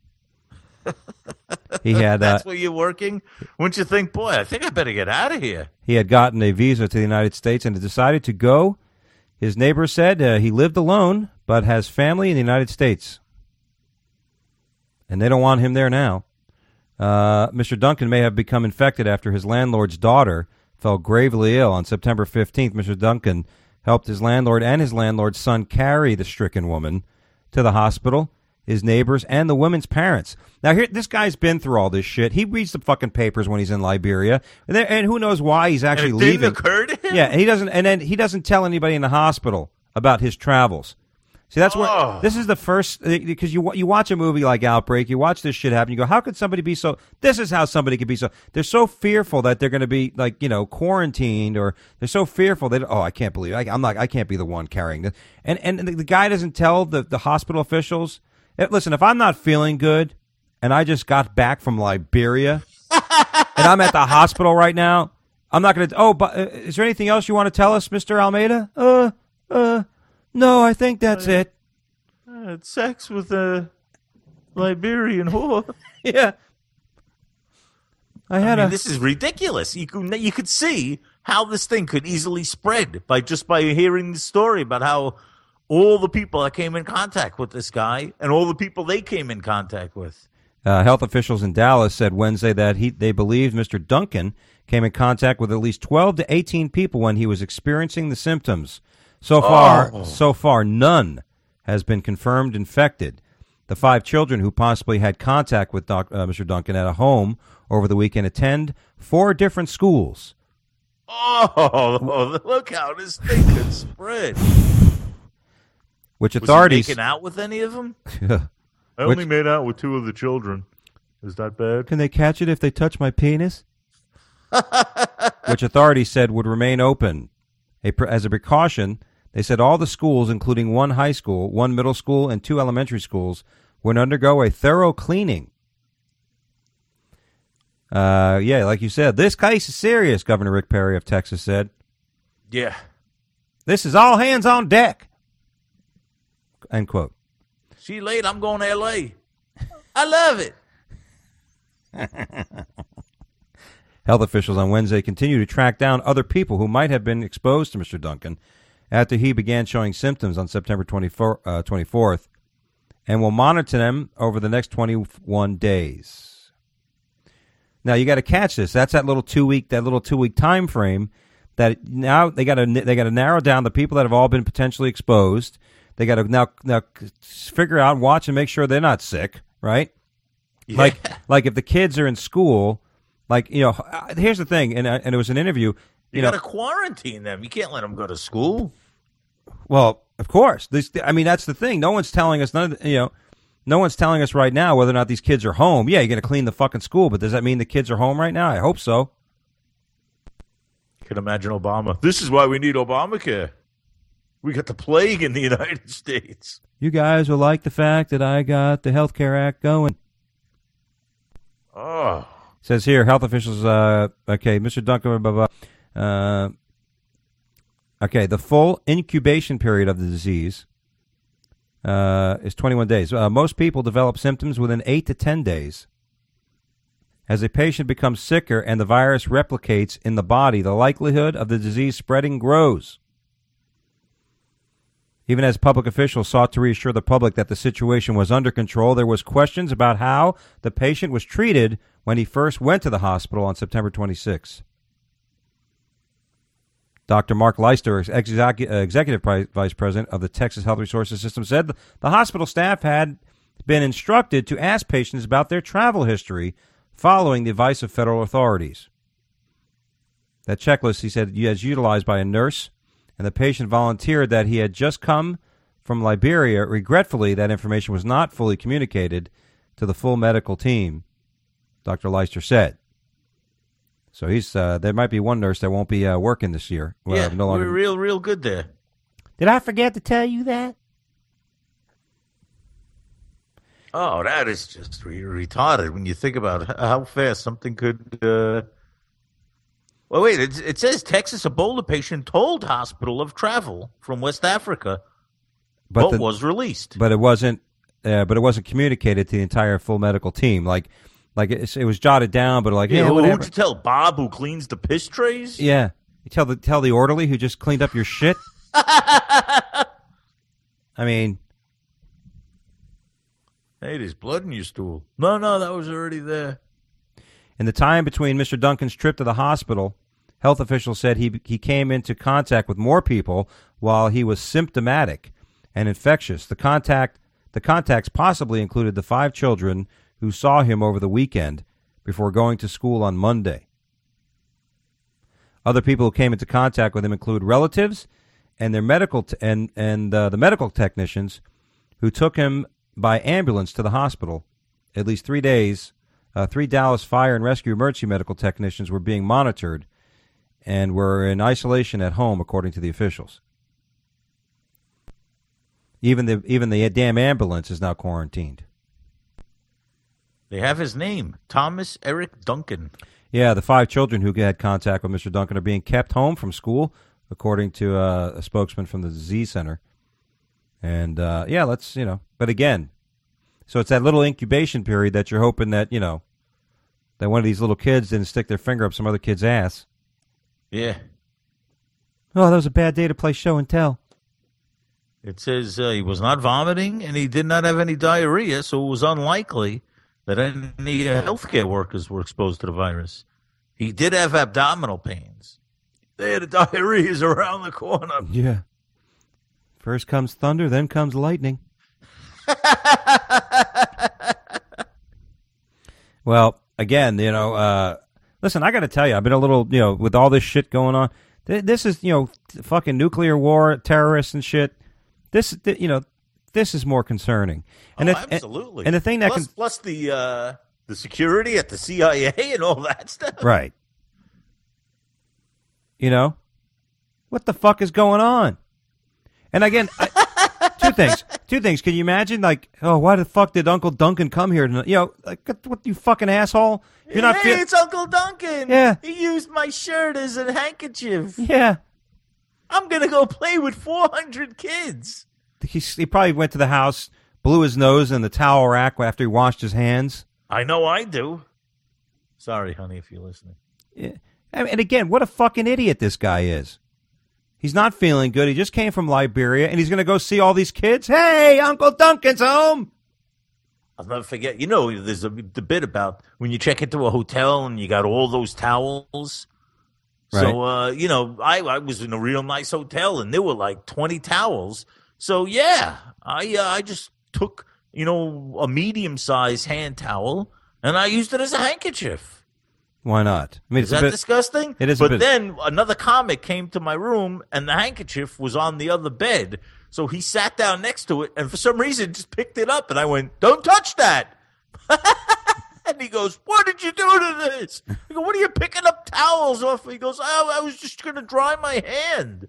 He had. That's uh, where you're working? Wouldn't you think, boy, I think I better get out of here? He had gotten a visa to the United States and had decided to go. His neighbor said uh, he lived alone, but has family in the United States. And they don't want him there now. Uh, Mister Duncan may have become infected after his landlord's daughter fell gravely ill. On September fifteenth, Mister Duncan helped his landlord and his landlord's son carry the stricken woman to the hospital, his neighbors, and the woman's parents. Now, here, this guy's been through all this shit. He reads the fucking papers when he's in Liberia, and, there, and who knows why he's actually and it leaving. Didn't occur to him? Yeah, and he doesn't, and then he doesn't tell anybody in the hospital about his travels. See, that's oh. what this is the first, because you you watch a movie like Outbreak, you watch this shit happen, you go, how could somebody be so, this is how somebody could be so, they're so fearful that they're going to be, like, you know, quarantined, or they're so fearful that, oh, I can't believe it. I, I'm not, I can't be the one carrying this. And, and the, the guy doesn't tell the, the hospital officials, listen, if I'm not feeling good, and I just got back from Liberia, and I'm at the hospital right now, I'm not going to, oh, but uh, is there anything else you want to tell us, Mister Almeida? Uh, uh, No, I think that's I, it. I had sex with a Liberian whore. Yeah. I had I mean, a... This is ridiculous. You could, you could see how this thing could easily spread by just by hearing the story about how all the people that came in contact with this guy and all the people they came in contact with. Uh, health officials in Dallas said Wednesday that he they believed Mister Duncan came in contact with at least twelve to eighteen people when he was experiencing the symptoms. So far, oh. so far, none has been confirmed infected. The five children who possibly had contact with Doc, uh, Mister Duncan at a home over the weekend attend four different schools. Oh, look how this thing could spread. Which Was authorities... he making out with any of them? I Which, only made out with two of the children. Is that bad? Can they catch it if they touch my penis? Which authorities said would remain open. A, as a precaution, they said all the schools, including one high school, one middle school, and two elementary schools, would undergo a thorough cleaning. Uh, yeah, like you said, this case is serious, Governor Rick Perry of Texas said. Yeah. This is all hands on deck. End quote. She late, I'm going to L A. I love it. Health officials on Wednesday continue to track down other people who might have been exposed to Mister Duncan after he began showing symptoms on September twenty-fourth, and will monitor them over the next twenty-one days. Now you got to catch this. That's that little two week that little two week time frame that now they got to they got to narrow down the people that have all been potentially exposed. They got to now now figure out and watch and make sure they're not sick, right? Yeah. Like like if the kids are in school, like you know, here's the thing, and and it was an interview. You, you got to quarantine them. You can't let them go to school. Well, of course. This, I mean, that's the thing. No one's telling us none of the, you know. No one's telling us right now whether or not these kids are home. Yeah, you're going to clean the fucking school, but does that mean the kids are home right now? I hope so. Can imagine Obama. This is why we need Obamacare. We got the plague in the United States. You guys will like the fact that I got the Health Care Act going. Oh. Says here, health officials, uh, okay, Mister Duncan, blah, blah, blah. Uh, okay, the full incubation period of the disease uh, is twenty-one days. Uh, most people develop symptoms within eight to ten days. As a patient becomes sicker and the virus replicates in the body, the likelihood of the disease spreading grows. Even as public officials sought to reassure the public that the situation was under control, there was questions about how the patient was treated when he first went to the hospital on September twenty-sixth. Doctor Mark Leister, execu- uh, Executive Vice President of the Texas Health Resources System, said the hospital staff had been instructed to ask patients about their travel history following the advice of federal authorities. That checklist, he said, is utilized by a nurse, and the patient volunteered that he had just come from Liberia. Regretfully, that information was not fully communicated to the full medical team, Doctor Leister said. So he's uh, there might be one nurse that won't be uh, working this year. Well, yeah, no longer... we're real, real good there. Did I forget to tell you that? Oh, that is just re- retarded when you think about how fast something could... Uh... Well, wait, it, it says Texas Ebola patient told hospital of travel from West Africa, but, but the, was released. But it wasn't. Uh, but it wasn't communicated to the entire full medical team. Like, like it, it was jotted down, but like, yeah, yeah whatever. Who'd you tell? Bob, who cleans the piss trays? Yeah, you tell the tell the orderly who just cleaned up your shit. I mean, hey, there's blood in your stool. No, no, that was already there. In the time between Mister Duncan's trip to the hospital, health officials said he he came into contact with more people while he was symptomatic and infectious. The contact the contacts possibly included the five children who saw him over the weekend before going to school on Monday. Other people who came into contact with him include relatives and their medical t- and and uh, the medical technicians who took him by ambulance to the hospital. At least three days, uh, three Dallas Fire and Rescue emergency medical technicians were being monitored and were in isolation at home, according to the officials. Even the even the damn ambulance is now quarantined. They have his name, Thomas Eric Duncan. Yeah, the five children who had contact with Mister Duncan are being kept home from school, according to uh, a spokesman from the disease center. And, uh, yeah, let's, you know, but again, so it's that little incubation period that you're hoping that, you know, that one of these little kids didn't stick their finger up some other kid's ass. Yeah. Oh, that was a bad day to play show and tell. It says uh, he was not vomiting and he did not have any diarrhea, so it was unlikely that any uh, healthcare workers were exposed to the virus. He did have abdominal pains. They had diarrheas around the corner. Yeah. First comes thunder, then comes lightning. Well, again, you know, uh, listen, I got to tell you, I've been a little, you know, with all this shit going on. Th- this is, you know, fucking nuclear war, terrorists and shit. This, th- you know, this is more concerning. And oh, if, absolutely. And, and the thing that plus, can plus the uh, the security at the C I A and all that stuff. Right. You know, what the fuck is going on? And again, I, two things. Two things. Can you imagine, like, oh, why the fuck did Uncle Duncan come here tonight? You know, like, what, you fucking asshole? You're not hey, fe- it's Uncle Duncan. Yeah. He used my shirt as a handkerchief. Yeah. I'm going to go play with four hundred kids. He, he probably went to the house, blew his nose in the towel rack after he washed his hands. I know I do. Sorry, honey, if you're listening. Yeah. And again, what a fucking idiot this guy is. He's not feeling good. He just came from Liberia, and he's going to go see all these kids. Hey, Uncle Duncan's home. I'll never forget. You know, there's a debate about when you check into a hotel and you got all those towels. Right. So, uh, you know, I, I was in a real nice hotel, and there were like twenty towels. So yeah, I uh, I just took, you know, a medium-sized hand towel and I used it as a handkerchief. Why not? I mean, Is it's that a bit, disgusting? It is a But bit. then another comic came to my room and the handkerchief was on the other bed. So he sat down next to it and for some reason just picked it up and I went, "Don't touch that." And he goes, "What did you do to this?" I go, "What are you picking up towels off?" He goes, "Oh, I was just going to dry my hand."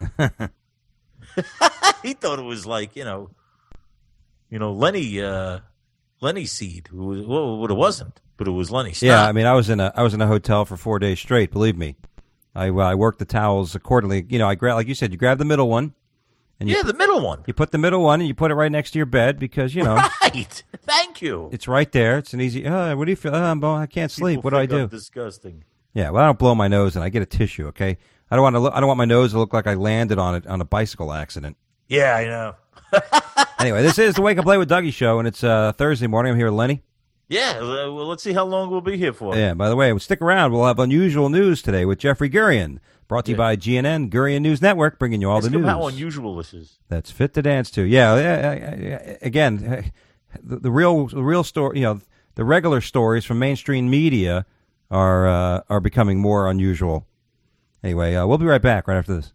He thought it was like, you know, you know, Lenny, uh, Lenny seed. Well, it wasn't, but it was Lenny Snot. Yeah, I mean, I was in a I was in a hotel for four days straight. Believe me, I I worked the towels accordingly. You know, I grab like you said, you grab the middle one, and you, yeah, the middle one. You put the middle one and you put it right next to your bed because you know, right. Thank you. It's right there. It's an easy. Oh, what do you feel? Oh, I'm, I can't sleep. People What do I think do? I'm disgusting. Yeah, well, I don't blow my nose and I get a tissue. Okay, I don't want to. Look, I don't want my nose to look like I landed on it on a bicycle accident. Yeah, I know. Anyway, this is the Wake Up Late with Dougie show, and it's uh, Thursday morning. I'm here with Lenny. Yeah, uh, well, let's see how long we'll be here for. Yeah, by the way, stick around. We'll have unusual news today with Jeffrey Gurian, brought to you Yeah. by G N N, Gurian News Network, bringing you all Ask the him news. how unusual this is. That's fit to dance to. Yeah, yeah, yeah, yeah. Again, the, the real, the real story. You know, the regular stories from mainstream media are uh, are becoming more unusual. Anyway, uh, we'll be right back right after this.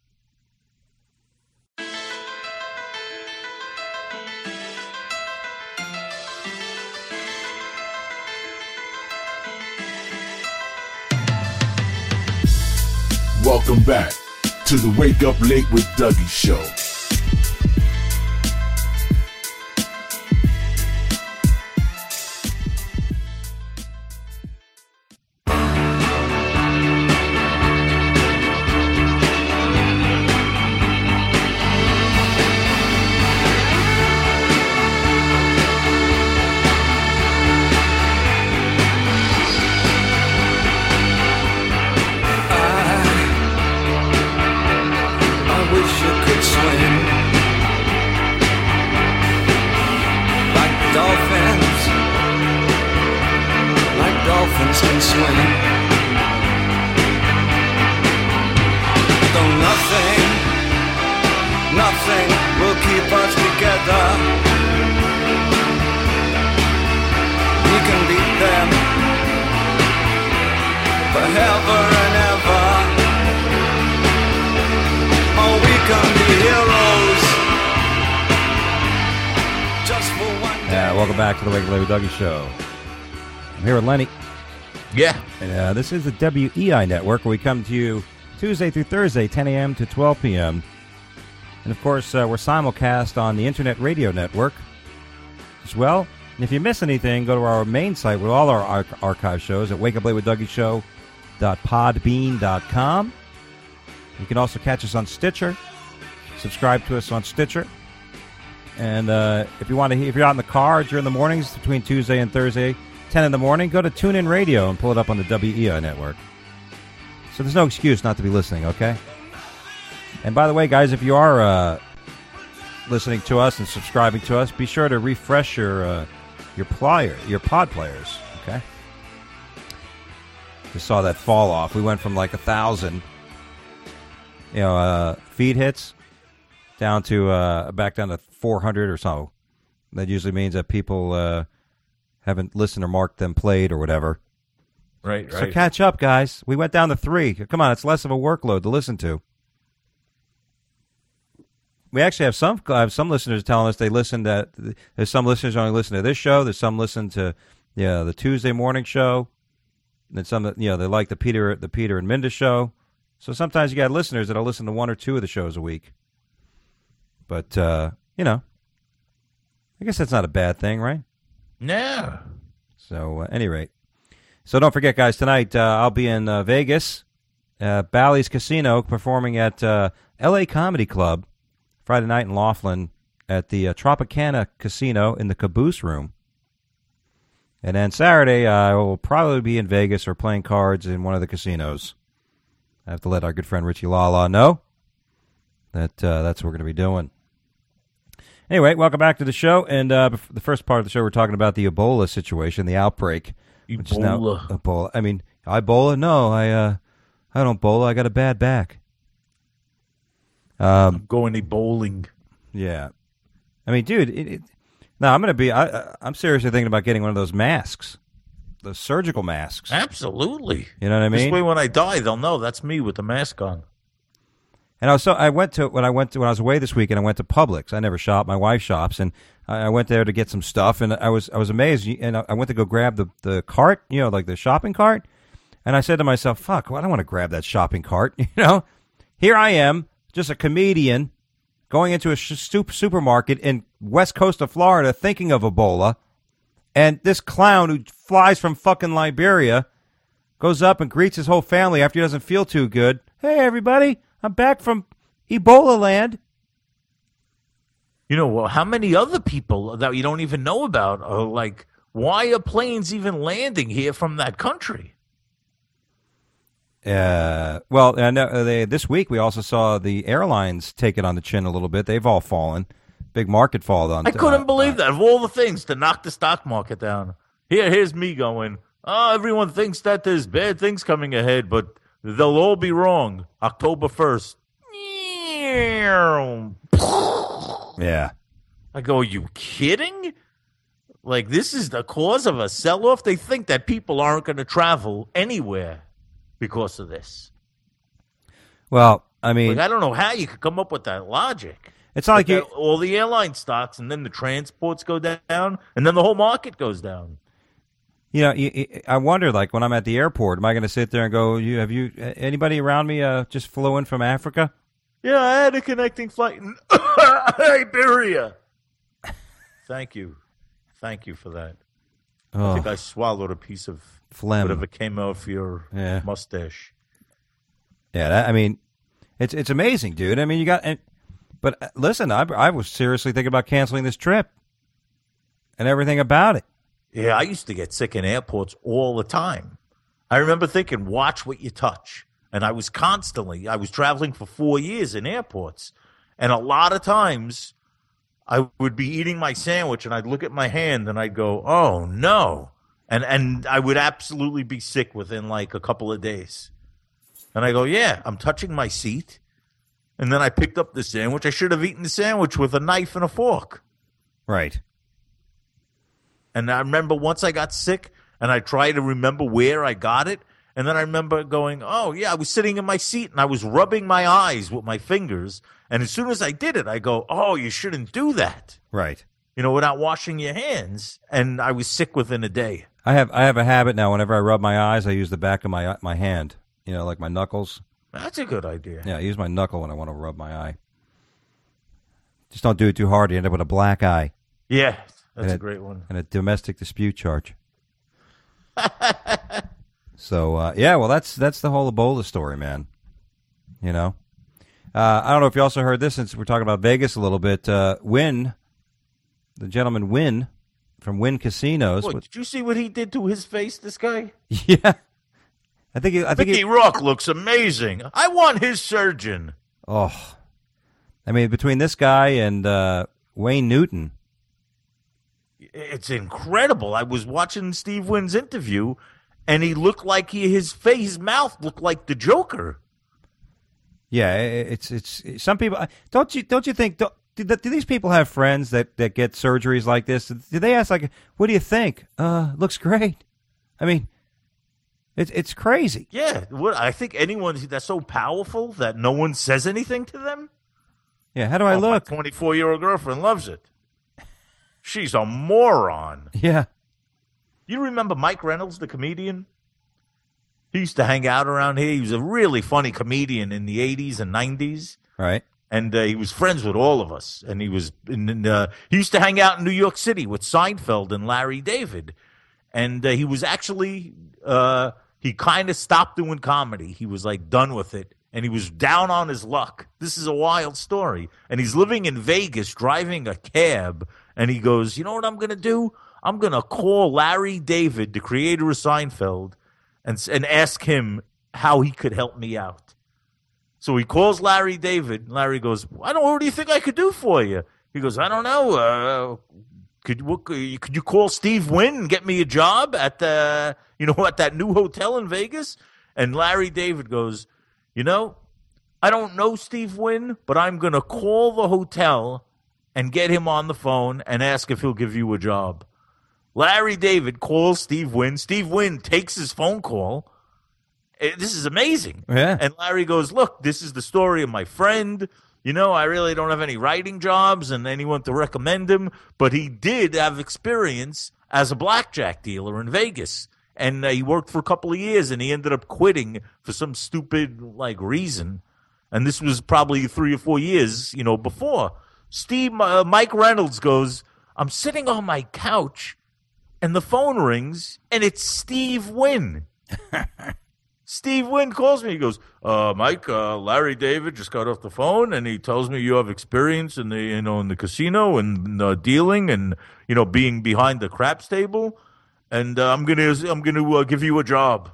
Welcome back to the Wake Up Late with Dougie show. Welcome back to the Wake Up Late with Dougie show. I'm here with Lenny. Yeah. And uh, this is the W E I Network, where we come to you Tuesday through Thursday, ten a.m. to twelve p.m. And, of course, uh, we're simulcast on the Internet Radio Network as well. And if you miss anything, go to our main site with all our ar- archive shows at wake up late with dougie show dot podbean dot com. You can also catch us on Stitcher. Subscribe to us on Stitcher. And uh, if you want to, if you're out in the car during the mornings between Tuesday and Thursday, ten in the morning, go to TuneIn Radio and pull it up on the W E I network. So there's no excuse not to be listening, okay? And by the way, guys, if you are uh, listening to us and subscribing to us, be sure to refresh your uh, your plier, your pod players, okay? Just saw that fall off. We went from like a thousand, you know, uh, feed hits down to uh, back down to four hundred or so. That usually means that people uh, haven't listened or marked them played or whatever. Right, right. So catch up, guys. We went down to three. Come on, it's less of a workload to listen to. We actually have some I have some listeners telling us they listen to. There's some listeners only listen to this show. There's some listen to yeah the Tuesday morning show. And some that you know they like the Peter the Peter and Minda show. So sometimes you got listeners that'll listen to one or two of the shows a week. But, uh, you know, I guess that's not a bad thing, right? No. So, uh, at any rate. So don't forget, guys, tonight uh, I'll be in uh, Vegas, uh, Bally's Casino, performing at uh, L A Comedy Club, Friday night in Laughlin, at the uh, Tropicana Casino in the Caboose Room. And then Saturday, uh, I will probably be in Vegas or playing cards in one of the casinos. I have to let our good friend Richie Lala know that uh, that's what we're going to be doing. Anyway, welcome back to the show. And uh, the first part of the show, we're talking about the Ebola situation, the outbreak. Ebola. Which is now Ebola. I mean, Ebola? No, I uh, I don't Ebola. I got a bad back. Um, I'm going to bowling. Yeah. I mean, dude, it, it, no, I'm going to be, I, I'm seriously thinking about getting one of those masks, those surgical masks. Absolutely. You know what I mean? This way when I die, they'll know that's me with the mask on. And I was so I went to when I went to when I was away this weekend. I went to Publix. I never shop. My wife shops, and I, I went there to get some stuff. And I was I was amazed. And I, I went to go grab the, the cart, you know, like the shopping cart. And I said to myself, "Fuck, well, I don't want to grab that shopping cart." You know, here I am, just a comedian, going into a sh- supermarket in west coast of Florida, thinking of Ebola, and this clown who flies from fucking Liberia goes up and greets his whole family after he doesn't feel too good. Hey, everybody. I'm back from Ebola land. You know, well, how many other people that you don't even know about are like, why are planes even landing here from that country? Uh, well, I know they, this week we also saw the airlines take it on the chin a little bit. They've all fallen. Big market fall on. I couldn't uh, believe uh, that. Of all the things to knock the stock market down, here, here's me going, oh, everyone thinks that there's bad things coming ahead, but they'll all be wrong. October first. Yeah. I go, are you kidding? Like, this is the cause of a sell-off? They think that people aren't going to travel anywhere because of this. Well, I mean, like, I don't know how you could come up with that logic. It's not like you, all the airline stocks, and then the transports go down, and then the whole market goes down. You know, you, you, I wonder, like, when I'm at the airport, am I going to sit there and go, "You have you anybody around me uh, just flew in from Africa?" Yeah, I had a connecting flight in Liberia. Thank you. Thank you for that. Oh. I think I swallowed a piece of phlegm. Whatever came off your yeah. mustache. Yeah, that, I mean, it's it's amazing, dude. I mean, you got, and, but uh, listen, I, I was seriously thinking about canceling this trip and everything about it. Yeah, I used to get sick in airports all the time. I remember thinking, watch what you touch. And I was constantly, I was traveling for four years in airports. And a lot of times I would be eating my sandwich and I'd look at my hand and I'd go, oh, no. And and I would absolutely be sick within like a couple of days. And I go, yeah, I'm touching my seat. And then I picked up the sandwich. I should have eaten the sandwich with a knife and a fork. Right. And I remember once I got sick and I tried to remember where I got it. And then I remember going, oh, yeah, I was sitting in my seat and I was rubbing my eyes with my fingers. And as soon as I did it, I go, oh, you shouldn't do that. Right. You know, without washing your hands. And I was sick within a day. I have I have a habit now. Whenever I rub my eyes, I use the back of my my hand, you know, like my knuckles. That's a good idea. Yeah, I use my knuckle when I want to rub my eye. Just don't do it too hard. You end up with a black eye. Yeah. That's a, a great one. And a domestic dispute charge. so, uh, yeah, well, that's that's the whole Ebola story, man. You know? Uh, I don't know if you also heard this, since we're talking about Vegas a little bit. Uh, Wynn, the gentleman Wynn from Wynn Casinos. Boy, did you see what he did to his face, this guy? Yeah. I think he, I think Mickey he, Rourke looks amazing. I want his surgeon. Oh. I mean, between this guy and uh, Wayne Newton. It's incredible. I was watching Steve Wynn's interview, and he looked like he, his face, his mouth looked like the Joker. Yeah, it's it's some people. Don't you don't you think? Don't, do, do these people have friends that, that get surgeries like this? Do they ask like, "What do you think?" Uh, looks great. I mean, it's it's crazy. Yeah, what I think anyone that's so powerful that no one says anything to them. Yeah, how do I oh, look? My twenty-four-year-old girlfriend loves it. She's a moron. Yeah. You remember Mike Reynolds, the comedian? He used to hang out around here. He was a really funny comedian in the eighties and nineties. Right. And uh, he was friends with all of us. And he was in, uh, he used to hang out in New York City with Seinfeld and Larry David. And uh, he was actually, uh, he kind of stopped doing comedy. He was like done with it. And he was down on his luck. This is a wild story. And he's living in Vegas, driving a cab. And he goes, you know what I'm going to do? I'm going to call Larry David, the creator of Seinfeld, and and ask him how he could help me out. So he calls Larry David. And Larry goes, I don't know, what do you think I could do for you? He goes, I don't know. Uh, could, what, could you call Steve Wynn and get me a job at the, you know, at that new hotel in Vegas? And Larry David goes, you know, I don't know Steve Wynn, but I'm going to call the hotel and get him on the phone and ask if he'll give you a job. Larry David calls Steve Wynn. Steve Wynn takes his phone call. Eh, This is amazing. Yeah. And Larry goes, look, this is the story of my friend. You know, I really don't have any writing jobs and anyone to recommend him, but he did have experience as a blackjack dealer in Vegas. And uh, he worked for a couple of years, and he ended up quitting for some stupid, like, reason. And this was probably three or four years, you know, before. Steve, uh, Mike Reynolds goes, I'm sitting on my couch, and the phone rings, and it's Steve Wynn. Steve Wynn calls me. He goes, uh, Mike, uh, Larry David just got off the phone, and he tells me you have experience in the, you know, in the casino and uh, dealing and, you know, being behind the craps table. And uh, I'm gonna I'm gonna uh, give you a job.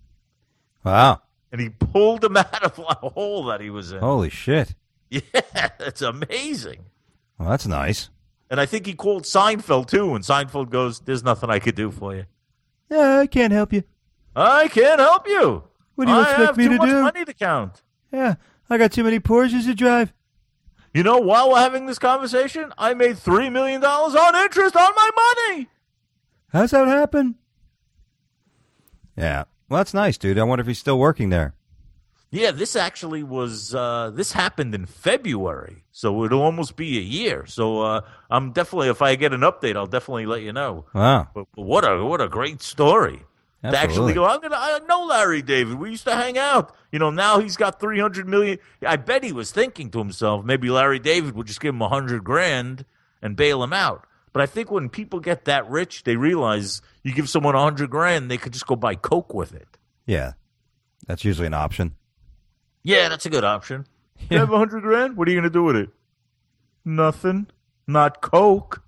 Wow. And he pulled him out of a hole that he was in. Holy shit. Yeah, it's amazing. Well, that's nice. And I think he called Seinfeld too. And Seinfeld goes, "There's nothing I could do for you. Yeah, I can't help you. I can't help you. What do you I expect have me too to much do? money to count." Yeah, I got too many Porsches to drive. You know, while we're having this conversation, I made three million dollars on interest on my money. How's that happen? Yeah. Well, that's nice, dude. I wonder if he's still working there. Yeah, this actually was, uh, this happened in February, so it'll almost be a year. So uh, I'm definitely, if I get an update, I'll definitely let you know. Wow. But, but what a what a great story. To actually Absolutely. go, I'm gonna, I know Larry David. We used to hang out. You know, now he's got three hundred million. I bet he was thinking to himself, maybe Larry David would just give him a hundred grand and bail him out. But I think when people get that rich, they realize you give someone a hundred grand, they could just go buy Coke with it. Yeah. That's usually an option. Yeah, that's a good option. You Yeah. have a hundred grand? What are you going to do with it? Nothing. Not Coke.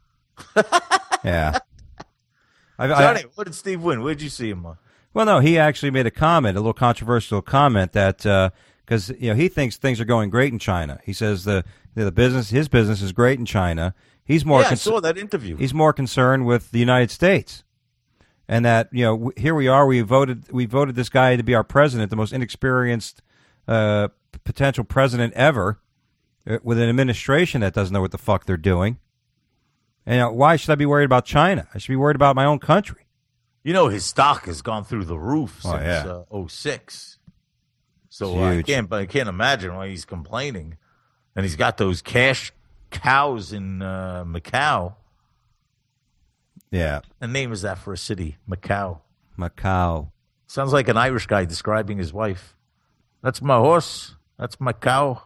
Yeah. I, Johnny, I, what did Steve win? Where'd you see him? Uh? well, no, he actually made a comment, a little controversial comment that because you know he thinks things are going great in China. He says the the business, his business, is great in China. He's more Yeah, I cons- saw that interview. he's more concerned with the United States, and that you know w- here we are. We voted we voted this guy to be our president, the most inexperienced uh, potential president ever, uh, with an administration that doesn't know what the fuck they're doing. And you know, why should I be worried about China? I should be worried about my own country. You know, his stock has gone through the roof Oh, since yeah. uh, oh six. So It's uh, I huge. can't, I can't imagine why he's complaining. And he's got those cash cows in uh, Macau. Yeah, The name is that for a city, Macau. Macau. Sounds like an Irish guy describing his wife. That's my horse. That's my cow.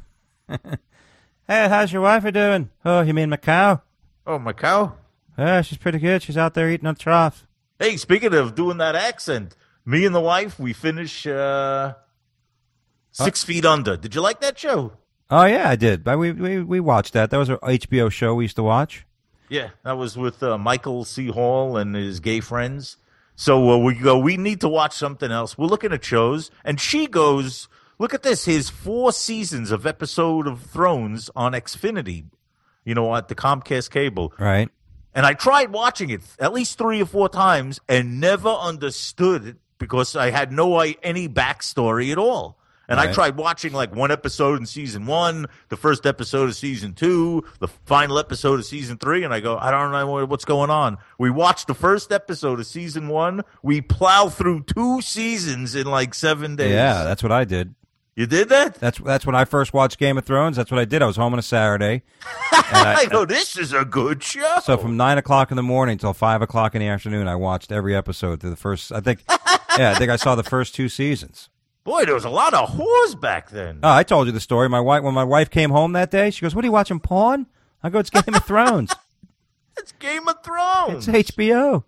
Hey, how's your wife doing? Oh, you mean Macau? Oh, my cow? Yeah, she's pretty good. She's out there eating on trough. Hey, speaking of doing that accent, me and the wife, we finish uh, Six Feet Under. Did you like that show? Oh yeah, I did. I- We we we watched that. That was an H B O show we used to watch. Yeah, that was with uh, Michael C. Hall and his gay friends. So uh, we go, we need to watch something else. We're looking at shows, and she goes, look at this, his four seasons of Episode of Thrones on Xfinity, you know, at the Comcast cable. Right. And I tried watching it at least three or four times and never understood it because I had no i- any backstory at all. And I Right. tried watching like one episode in season one, the first episode of season two, the final episode of season three, and I go, I don't know what- what's going on. We watched the first episode of season one. We plowed through two seasons in like seven days. Yeah, that's what I did. You did that? That's that's when I first watched Game of Thrones. That's what I did. I was home on a Saturday. And I I, go, this is a good show. so from nine o'clock in the morning till five o'clock in the afternoon, I watched every episode through the first. I think, yeah, I think I saw the first two seasons. Boy, there was a lot of whores back then. Oh, I told you the story. My wife, when my wife came home that day, she goes, "What are you watching? Porn?" I go, "It's Game of Thrones. It's Game of Thrones. It's H B O."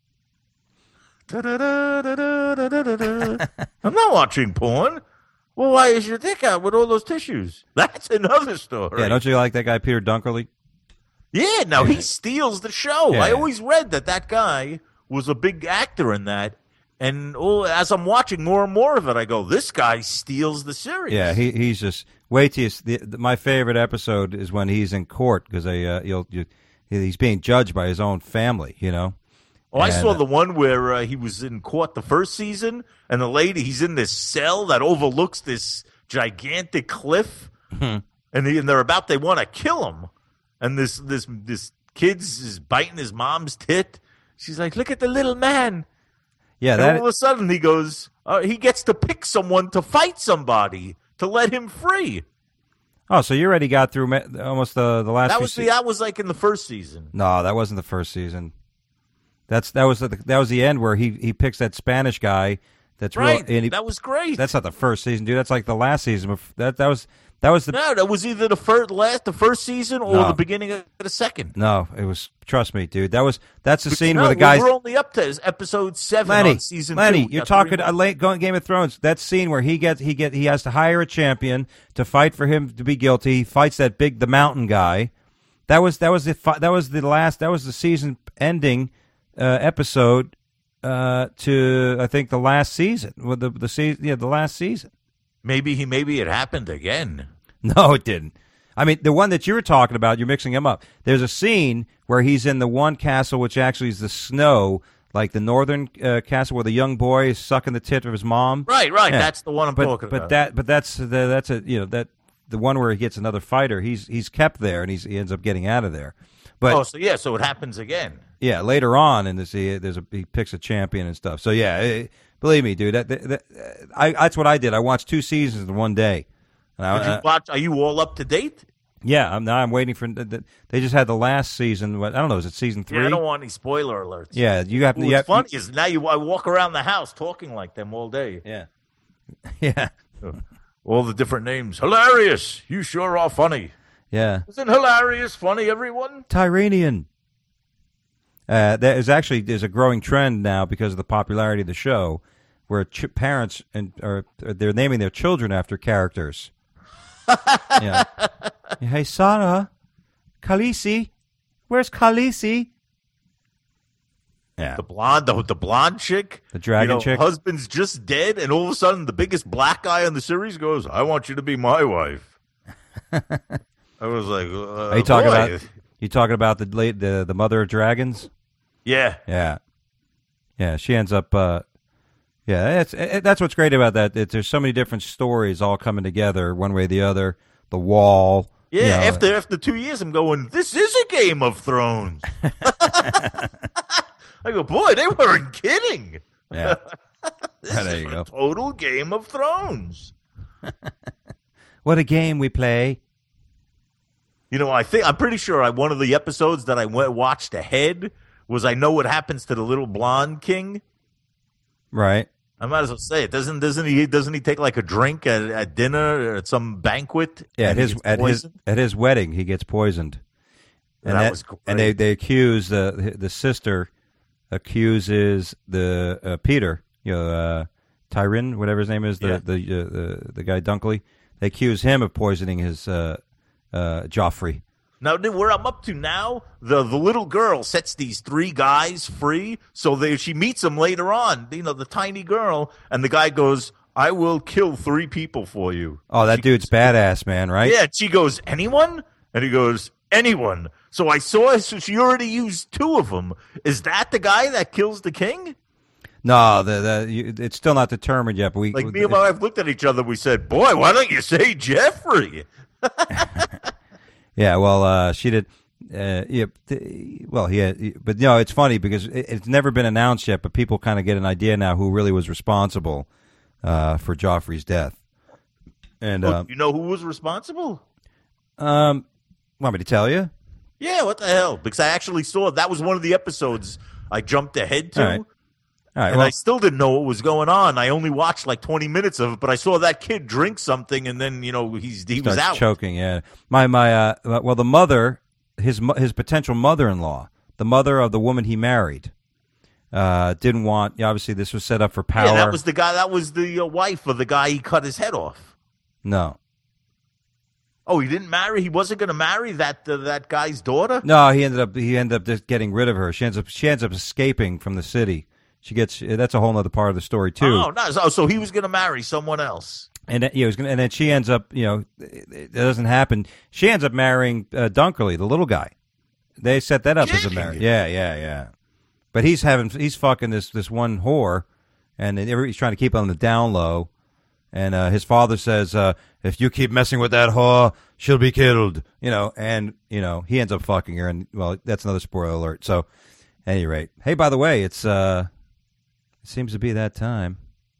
Da-da-da-da-da-da-da-da. I'm not watching porn. Well, why is your dick out with all those tissues? That's another story. Yeah, don't you like that guy Peter Dunkerley? Yeah, now he steals the show. Yeah. I always read that that guy was a big actor in that. And oh, as I'm watching more and more of it, I go, this guy steals the series. Yeah, he he's just wait till you, the, the, my favorite episode is when he's in court because they uh, you'll you, he's being judged by his own family. You know. Oh, I And, saw uh, the one where uh, he was in court the first season, and the lady, he's in this cell that overlooks this gigantic cliff, Hmm. and, they, and they're about, they want to kill him. and this this this kid's is biting his mom's tit. She's like, "Look at the little man." Yeah, and that all of a sudden he goes, uh, he gets to pick someone to fight somebody to let him free. Oh, so you already got through ma- almost the the last. That few was the, se- that was like in the first season. No, that wasn't the first season. That's that was the, that was the end where he, he picks that Spanish guy. That's Right, real, and he, that was great. That's not the first season, dude. That's like the last season. Bef- That that was that was the No, that was either the first, last, the first season or No. the beginning of the second. no. It was trust me, dude. That was that's the But scene no, where the guys. We're only up to episode seven Lenny, on season Lenny, two. We you're got talking three a more. late going Game of Thrones. That scene where he gets he get he has to hire a champion to fight for him to be guilty. He fights that big the mountain guy. That was that was the fi- that was the last that was the season ending uh, episode uh, to I think the last season. Well, the the season yeah the last season. Maybe he maybe it happened again. No, it didn't. I mean, the one that you were talking about, you're mixing them up. There's a scene where he's in the one castle, which actually is the snow, like the northern uh, castle where the young boy is sucking the tit of his mom. Right, right. Yeah. That's the one I'm but, talking but about. that, but that's the, that's a you know that the one where he gets another fighter. He's he's kept there and he's he ends up getting out of there. But oh, so yeah, so it happens again. yeah, later on in this, he, there's a he picks a champion and stuff. So yeah, it, believe me, dude, that, that, that I that's what I did. I watched two seasons in one day. And I, Did you watch? Are you all up to date? Yeah, I'm now I'm waiting for. They just had the last season. What I don't know. Is it season three? Yeah, I don't want any spoiler alerts. Yeah, you have. What's You have funny is now you I walk around the house talking like them all day. Yeah, yeah, All the different names. Hilarious. You sure are funny. yeah. Isn't hilarious funny, everyone? Tyranian. Uh, there is actually there's a growing trend now because of the popularity of the show, where ch- parents and or they're naming their children after characters. Yeah. Hey, Sarah, Khaleesi, where's Khaleesi? Yeah, The blonde, the, the blonde chick, The dragon you know, chick. Husband's just dead, and all of a sudden, the biggest black guy on the series goes, "I want you to be my wife." I was like, uh, Are you talking boy. about you talking about the late the the mother of dragons? Yeah, Yeah, yeah. She ends up. Uh, yeah, it's it, that's what's great about that. It, there's so many different stories all coming together, one way or the other. The Wall. yeah. you know. After after two years, I'm going, "This is a Game of Thrones." I go, boy, they weren't kidding. Yeah. This There is you a go. total Game of Thrones. What a game we play. You know, I think I'm pretty sure I, one of the episodes that I went, watched ahead was I know what happens to the little blonde king. Right. I might as well say it. Doesn't doesn't he doesn't he take like a drink at, at dinner or at some banquet? Yeah. At and he his gets at his poisoned? at his wedding, he gets poisoned. And That was great. And they they accuse the the sister accuses the uh, Peter, you know, uh, Tyrion, whatever his name is, the Yeah. the, uh, the the guy Dunkley. They accuse him of poisoning his uh, uh, Joffrey. Now, where I'm up to now, the the little girl sets these three guys free. So they, she meets them later on, you know, the tiny girl, and the guy goes, "I will kill three people for you." Oh, that dude's badass, man! Right? Yeah, and she goes, "Anyone?" And he goes, "Anyone." So I saw, so she already used two of them. Is that the guy that kills the king? No, the, the you, it's still not determined yet. But we Like, me and my wife looked at each other. We said, "Boy, why don't you say Jeffrey?" Yeah, well, uh, she did. Uh, yeah, th- well, yeah, but no, it's funny because it, it's never been announced yet. But people kind of get an idea now who really was responsible uh, for Joffrey's death. And Oh, um, you know who was responsible? um, want me to tell you? Yeah, what the hell? Because I actually saw that was one of the episodes I jumped ahead to. All right. All right. And Well, I still didn't know what was going on. I only watched like twenty minutes of it, but I saw that kid drink something, and then you know he's he was starts out. choking. Yeah, my my. Uh, well, the mother, his mo- his potential mother-in-law, the mother of the woman he married, uh, didn't want. Obviously, this was set up for power. Yeah, that was the guy. That was the uh, wife of the guy he cut his head off. no. Oh, he didn't marry. He wasn't going to marry that uh, that guy's daughter. No, he ended up he ended up just getting rid of her. She ends up she ends up escaping from the city. She gets that's a whole other part of the story too. Oh, no. So, so he was going to marry someone else. And yeah, it was gonna, and then she ends up you know it, it doesn't happen. She ends up marrying uh, Dunkerley, the little guy. They set that up as a Gee. marriage. Yeah, yeah, yeah. But he's having he's fucking this this one whore, and then everybody's trying to keep it on the down low. And uh, his father says, uh, if you keep messing with that whore, she'll be killed. You know, and, you know, he ends up fucking her. And, well, that's another spoiler alert. So, at any rate. Hey, by the way, it's, uh, it seems to be that time.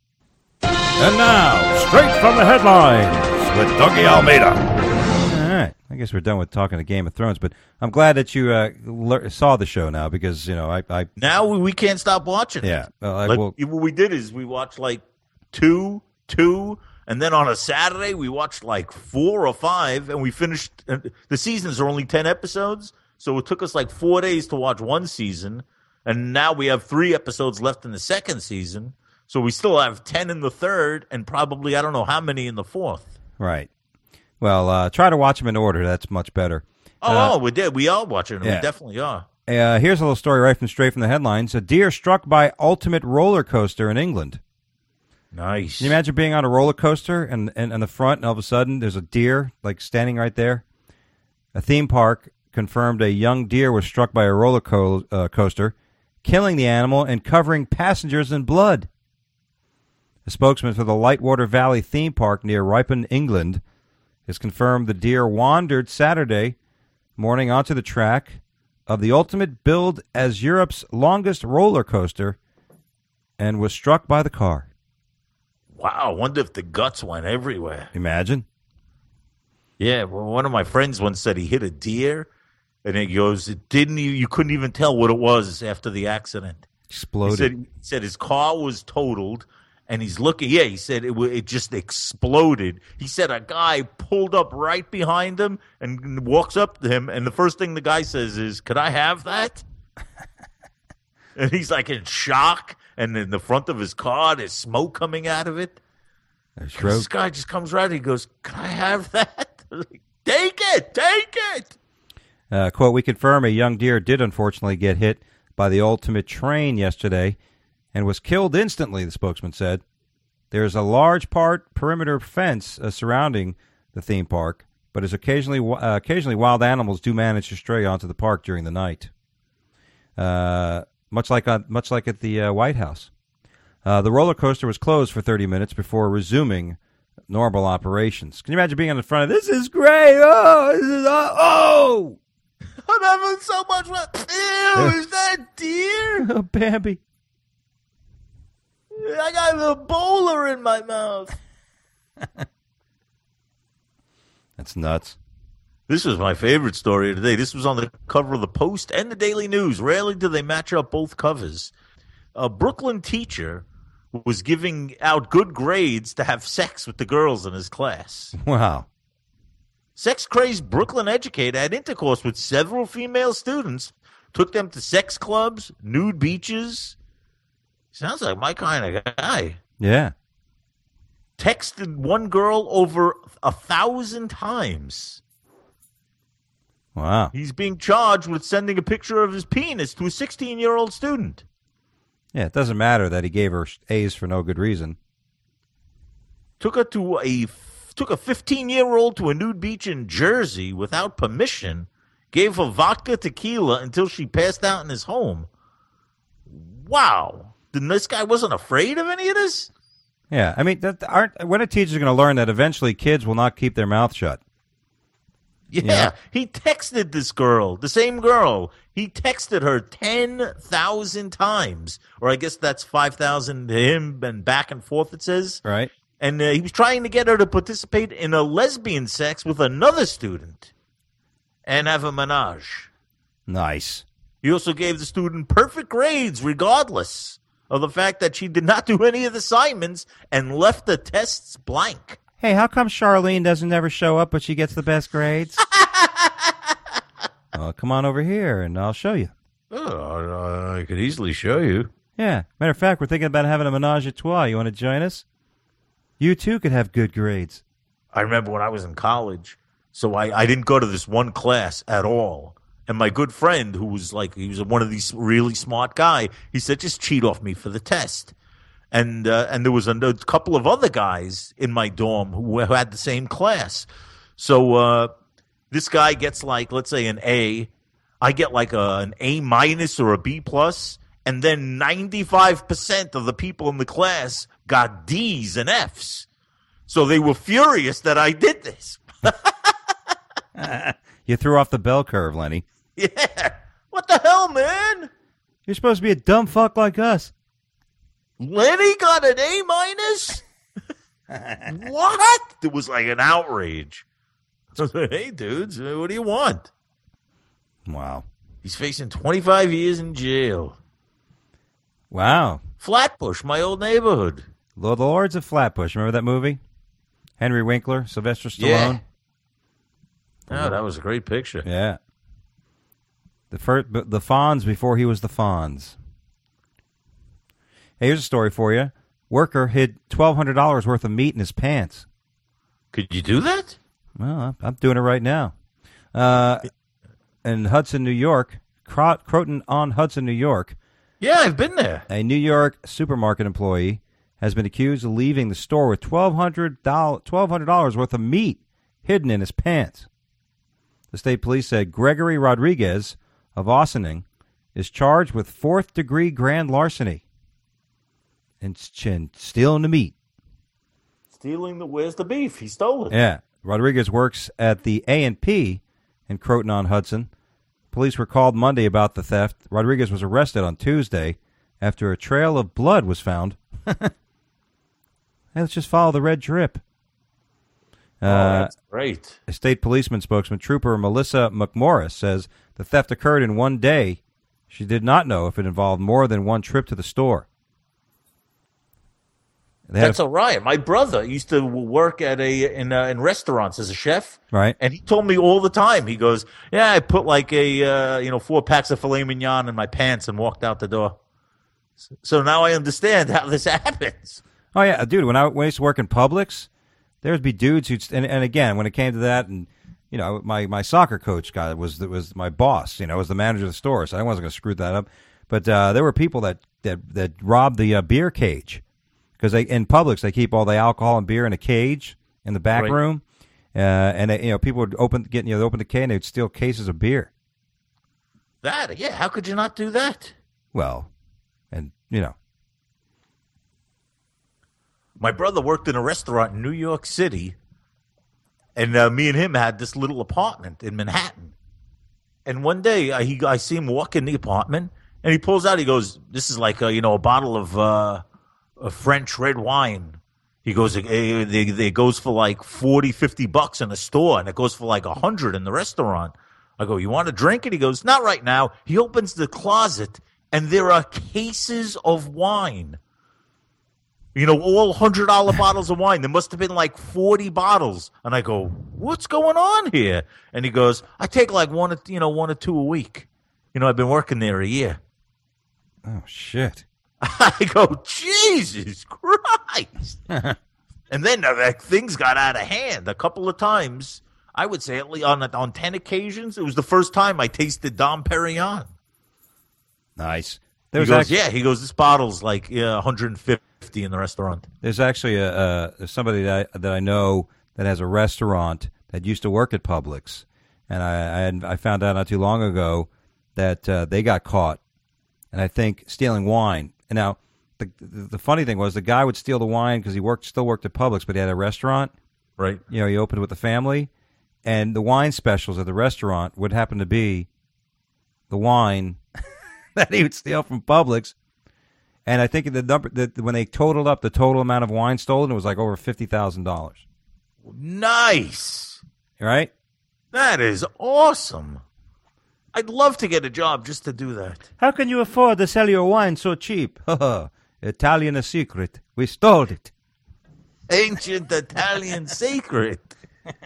And now, straight from the headlines with Dougie Almeida. All right. I guess we're done with talking to Game of Thrones, but I'm glad that you uh, le- saw the show now because, you know, I... I now we, we can't stop watching yeah, it. Uh, like, well, what we did is we watched like two, two, and then on a Saturday we watched like four or five, and we finished... Uh, the seasons are only ten episodes, so it took us like four days to watch one season, and now we have three episodes left in the second season, so we still have ten in the third, and probably I don't know how many in the fourth. Right. Well, uh, try to watch them in order. That's much better. Oh, uh, oh we did. We are watching them. Yeah. We definitely are. Uh, here's a little story right from straight from the headlines. A deer struck by ultimate roller coaster in England. Nice. Can you imagine being on a roller coaster and, and, and the front, and all of a sudden there's a deer like standing right there? A theme park confirmed a young deer was struck by a roller co- uh, coaster, killing the animal and covering passengers in blood. A spokesman for the Lightwater Valley theme park near Ripon, England, has confirmed the deer wandered Saturday morning onto the track of the ultimate billed as Europe's longest roller coaster and was struck by the car. Wow, I wonder if the guts went everywhere. Imagine. Yeah, well, one of my friends once said he hit a deer, and he goes, it didn't. You, you couldn't even tell what it was after the accident. Exploded. He said, he said his car was totaled, and he's looking. Yeah, he said it it just exploded. He said a guy pulled up right behind him and walks up to him, and the first thing the guy says is, "Could I have that?" And he's like in shock. And in the front of his car, there's smoke coming out of it. This guy just comes right. He goes, "Can I have that?" Like, take it, take it. Uh, quote, we confirm a young deer did unfortunately get hit by the ultimate train yesterday and was killed instantly, the spokesman said. There is a large part perimeter fence uh, surrounding the theme park, but as occasionally uh, occasionally wild animals do manage to stray onto the park during the night. Uh, much like on, much like at the uh, White House. Uh, the roller coaster was closed for thirty minutes before resuming normal operations. Can you imagine being on the front of this? Is great. Oh, this is uh, oh. I'm having so much fun. Ew, is that deer? Oh, Bambi. I got a bowler in my mouth. That's nuts. This was my favorite story of the day. This was on the cover of the Post and the Daily News. Rarely do they match up both covers. A Brooklyn teacher was giving out good grades to have sex with the girls in his class. Wow. Sex-crazed Brooklyn educator had intercourse with several female students, took them to sex clubs, nude beaches. Sounds like my kind of guy. Yeah. Texted one girl over a thousand times. Wow. He's being charged with sending a picture of his penis to a sixteen-year-old student. Yeah, it doesn't matter that he gave her A's for no good reason. Took her to a took a fifteen-year-old to a nude beach in Jersey without permission. Gave her vodka tequila until she passed out in his home. Wow. Then this guy wasn't afraid of any of this? Yeah, I mean, that aren't when are teachers going to learn that eventually kids will not keep their mouth shut? Yeah, yeah, he texted this girl, the same girl. He texted her ten thousand times. Or I guess that's five thousand to him and back and forth, it says. Right. And uh, he was trying to get her to participate in a lesbian sex with another student and have a menage. Nice. He also gave the student perfect grades regardless of the fact that she did not do any of the assignments and left the tests blank. Hey, how come Charlene doesn't ever show up, but she gets the best grades? Well, come on over here, and I'll show you. Oh, I could easily show you. Yeah. Matter of fact, we're thinking about having a menage a trois. You want to join us? You, too, could have good grades. I remember when I was in college, so I, I didn't go to this one class at all. And my good friend, who was like, he was one of these really smart guy, he said, just cheat off me for the test. And uh, and there was a, a couple of other guys in my dorm who had the same class. So uh, this guy gets like, let's say an A. I get like a, an A minus or a B plus. And then ninety-five percent of the people in the class got D's and F's. So they were furious that I did this. You threw off the bell curve, Lenny. Yeah. What the hell, man? You're supposed to be a dumb fuck like us. Lenny got an A minus? What? It was like an outrage. So I said, hey, dudes, what do you want? Wow. He's facing twenty-five years in jail. Wow. Flatbush, my old neighborhood. The Lords of Flatbush. Remember that movie? Henry Winkler, Sylvester Stallone. Yeah. Oh, that was a great picture. Yeah. The first, the Fonz before he was the Fonz. Hey, here's a story for you. Worker hid twelve hundred dollars worth of meat in his pants. Could you do that? Well, I'm doing it right now. Uh, in Hudson, New York, Cro- Croton on Hudson, New York. Yeah, I've been there. A New York supermarket employee has been accused of leaving the store with twelve hundred dollars worth of meat hidden in his pants. The state police said Gregory Rodriguez of Ossining is charged with fourth-degree grand larceny and stealing the meat. Stealing the, where's the beef? He stole it. Yeah. Rodriguez works at the A and P in Croton-on-Hudson. Police were called Monday about the theft. Rodriguez was arrested on Tuesday after a trail of blood was found. Hey, let's just follow the red drip. Oh, Uh, that's great. a state policeman spokesman, Trooper Melissa McMorris, says the theft occurred in one day. She did not know if it involved more than one trip to the store. They had That's a- all right. My brother used to work at a in uh, in restaurants as a chef, Right. And he told me all the time. He goes, "Yeah, I put like a uh, you know four packs of filet mignon in my pants and walked out the door." So now I understand how this happens. Oh yeah, dude. When I, when I used to work in Publix, there would be dudes who'd and, and again when it came to that, and you know my, my soccer coach guy was was my boss. You know, was the manager of the store, so I wasn't going to screw that up. But uh, there were people that that that robbed the uh, beer cage because they in Publix they keep all the alcohol and beer in a cage in the back Right. room, uh, and they, you know people would open get you know they open the cage and they'd steal cases of beer. That yeah, how could you not do that? Well, and you know. My brother worked in a restaurant in New York City, and uh, me and him had this little apartment in Manhattan. And one day, uh, he I see him walk in the apartment, and he pulls out. He goes, "This is like a, you know a bottle of uh, a French red wine." He goes, "It, it, it goes for like forty, fifty bucks in a store, and it goes for like a hundred in the restaurant." I go, "You want to drink it?" He goes, "Not right now." He opens the closet, and there are cases of wine. You know, all one hundred dollars bottles of wine. There must have been like forty bottles. And I go, "What's going on here?" And he goes, "I take like one, or, you know, one or two a week. You know, I've been working there a year." Oh shit. I go, "Jesus Christ." And then uh, like, things got out of hand a couple of times. I would say at least on, on ten occasions. It was the first time I tasted Dom Perignon. Nice. He There's goes, actually, yeah, he goes, "This bottle's like yeah, one hundred fifty in the restaurant." There's actually a, uh, somebody that I, that I know that has a restaurant that used to work at Publix, and I I, I found out not too long ago that uh, they got caught, and I think stealing wine. And now the the funny thing was the guy would steal the wine because he worked still worked at Publix, but he had a restaurant. Right. You know, he opened with the family, and the wine specials at the restaurant would happen to be the wine that he would steal from Publix. And I think the number that when they totaled up the total amount of wine stolen, it was like over fifty thousand dollars. Nice. Right? That is awesome. I'd love to get a job just to do that. How can you afford to sell your wine so cheap? Italian a secret. We stole it. Ancient Italian secret.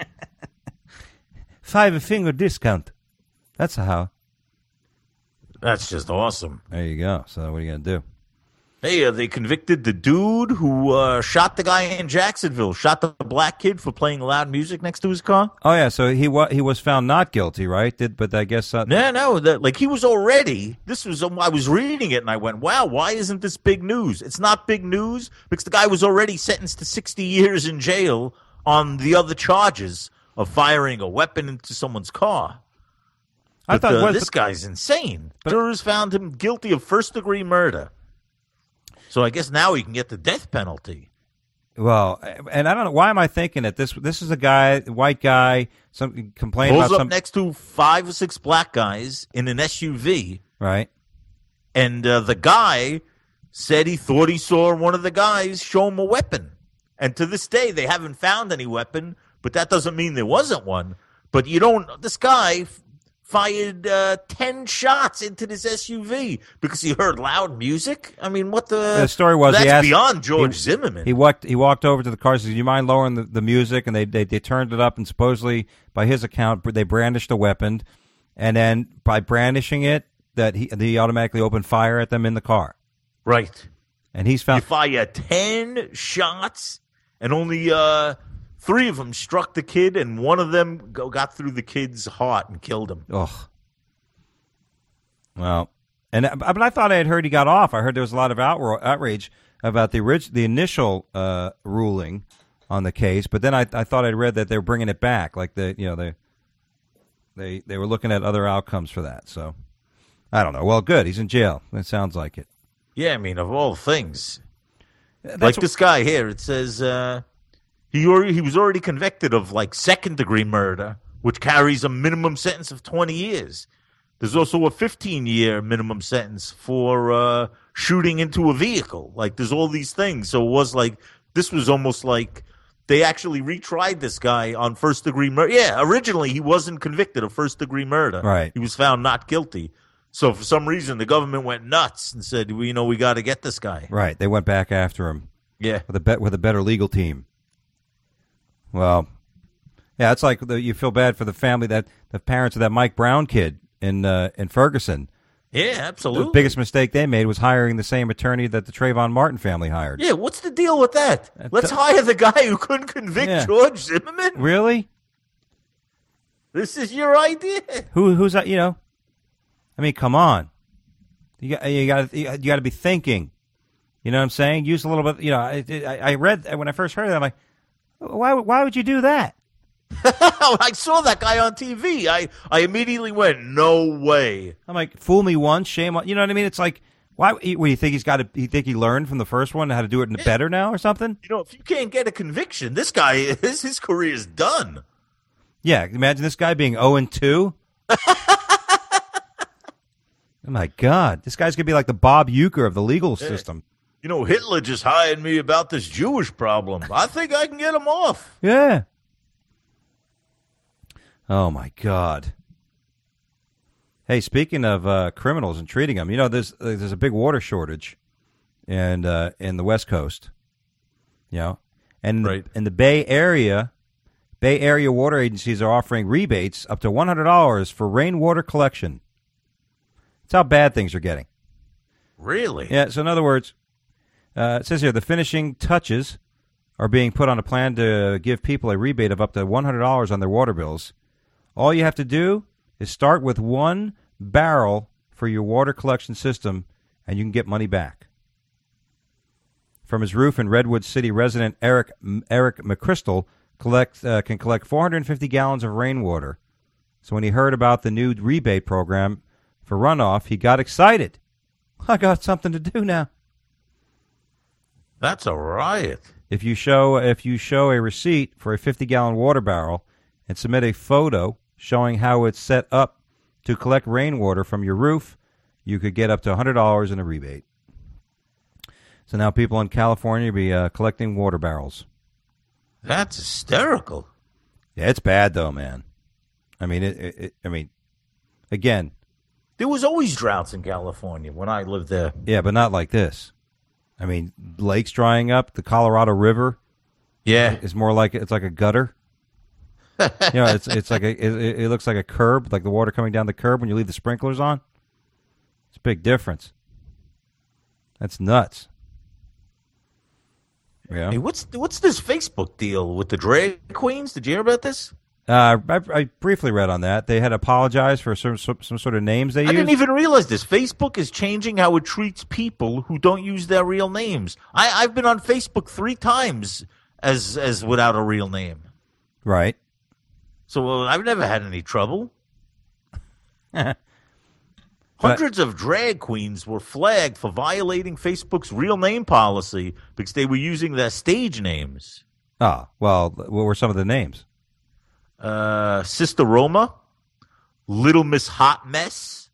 Five finger discount. That's how. That's just awesome. There you go. So what are you gonna do? Hey, uh, they convicted the dude who uh, shot the guy in Jacksonville, shot the black kid for playing loud music next to his car. Oh yeah. So he wa- he was found not guilty, right? Did but I guess uh, No, no, that, like he was already. This was. Um, I was reading it and I went, "Wow, why isn't this big news?" It's not big news because the guy was already sentenced to sixty years in jail on the other charges of firing a weapon into someone's car. I But, thought uh, what- this guy's insane. But- Jurors found him guilty of first-degree murder. So I guess now he can get the death penalty. Well, and I don't know, why am I thinking it? This this is a guy, white guy, some complaining Pulls about up some next to five or six black guys in an S U V, right. and uh, the guy said he thought he saw one of the guys show him a weapon. And to this day, they haven't found any weapon, but that doesn't mean there wasn't one. But you don't. This guy f- fired uh, ten shots into this S U V because he heard loud music. I mean, what the? The story was that's he asked, beyond George he, Zimmerman. He walked. He walked over to the car. Said, "Do you mind lowering the, the music?" And they, they they turned it up. And supposedly, by his account, they brandished a weapon. And then by brandishing it, that he he automatically opened fire at them in the car. Right. And he's found. You fire ten shots, and only uh, three of them struck the kid, and one of them go, got through the kid's heart and killed him. Ugh. Well, and but I thought I had heard he got off. I heard there was a lot of outra- outrage about the orig- the initial uh, ruling on the case, but then I, I thought I'd read that they were bringing it back, like the you know they they they were looking at other outcomes for that. So I don't know. Well, good. He's in jail. That sounds like it. Yeah, I mean, of all things. That's like what- this guy here, it says uh, he already, he was already convicted of like second-degree murder, which carries a minimum sentence of twenty years. There's also a fifteen-year minimum sentence for uh, shooting into a vehicle. Like, there's all these things. So it was like, this was almost like they actually retried this guy on first-degree murder. Yeah, originally he wasn't convicted of first-degree murder. Right. He was found not guilty. So for some reason, the government went nuts and said, well, you know, we got to get this guy. Right. They went back after him. Yeah. With a bet with a better legal team. Well, yeah, it's like the, you feel bad for the family that the parents of that Mike Brown kid in uh, in Ferguson. Yeah, absolutely. The biggest mistake they made was hiring the same attorney that the Trayvon Martin family hired. Yeah, what's the deal with that? Let's hire the guy who couldn't convict Yeah. George Zimmerman. Really? This is your idea. Who who's that? You know, I mean, come on. You got you got you got to be thinking. You know what I'm saying? Use a little bit. You know, I, I, I read when I first heard it. I'm like, why why would you do that? I saw that guy on T V. I, I immediately went, no way. I'm like, fool me once, shame on. You know what I mean? It's like, why? What do you think he's got to? You think he learned from the first one how to do it Yeah. better now or something? You know, if you can't get a conviction, this guy, his, his career is done. Yeah, imagine this guy being oh and two. Oh my God, this guy's gonna be like the Bob Euchre of the legal system. You know, Hitler just hired me about this Jewish problem. I think I can get him off. Yeah. Oh my God. Hey, speaking of uh, criminals and treating them, you know, there's uh, there's a big water shortage, and uh, in the West Coast, you know, and Right. in the Bay Area, Bay Area water agencies are offering rebates up to one hundred dollars for rainwater collection. That's how bad things are getting. Really? Yeah, so in other words, uh, it says here the finishing touches are being put on a plan to give people a rebate of up to one hundred dollars on their water bills. All you have to do is start with one barrel for your water collection system, and you can get money back. From his roof in Redwood City, resident Eric Eric McChrystal collect, uh, can collect four hundred fifty gallons of rainwater. So when he heard about the new rebate program for runoff, he got excited. I got something to do now. That's a riot. If you show if you show a receipt for a fifty gallon water barrel and submit a photo showing how it's set up to collect rainwater from your roof, you could get up to one hundred dollars in a rebate. So now people in California will be uh, collecting water barrels. That's hysterical. Yeah, it's bad though, man. I mean, it, it, it, I mean, again, There was always droughts in California when I lived there. yeah, but not like this. I mean, lakes drying up. The Colorado River Yeah. is more like it's like a gutter. You know, it's it's like a it, it looks like a curb, like the water coming down the curb when you leave the sprinklers on. It's a big difference. That's nuts. Yeah. Hey, what's what's this Facebook deal with the drag queens? Did you hear about this? Uh, I, I briefly read on that. They had apologized for some some, some sort of names they I used. didn't even realize this. Facebook is changing how it treats people who don't use their real names. I, I've been on Facebook three times as as without a real name. Right. So uh, I've never had any trouble. Hundreds of drag queens were flagged for violating Facebook's real name policy because they were using their stage names. Ah, well, what were some of the names? Uh, Sister Roma, Little Miss Hot Mess.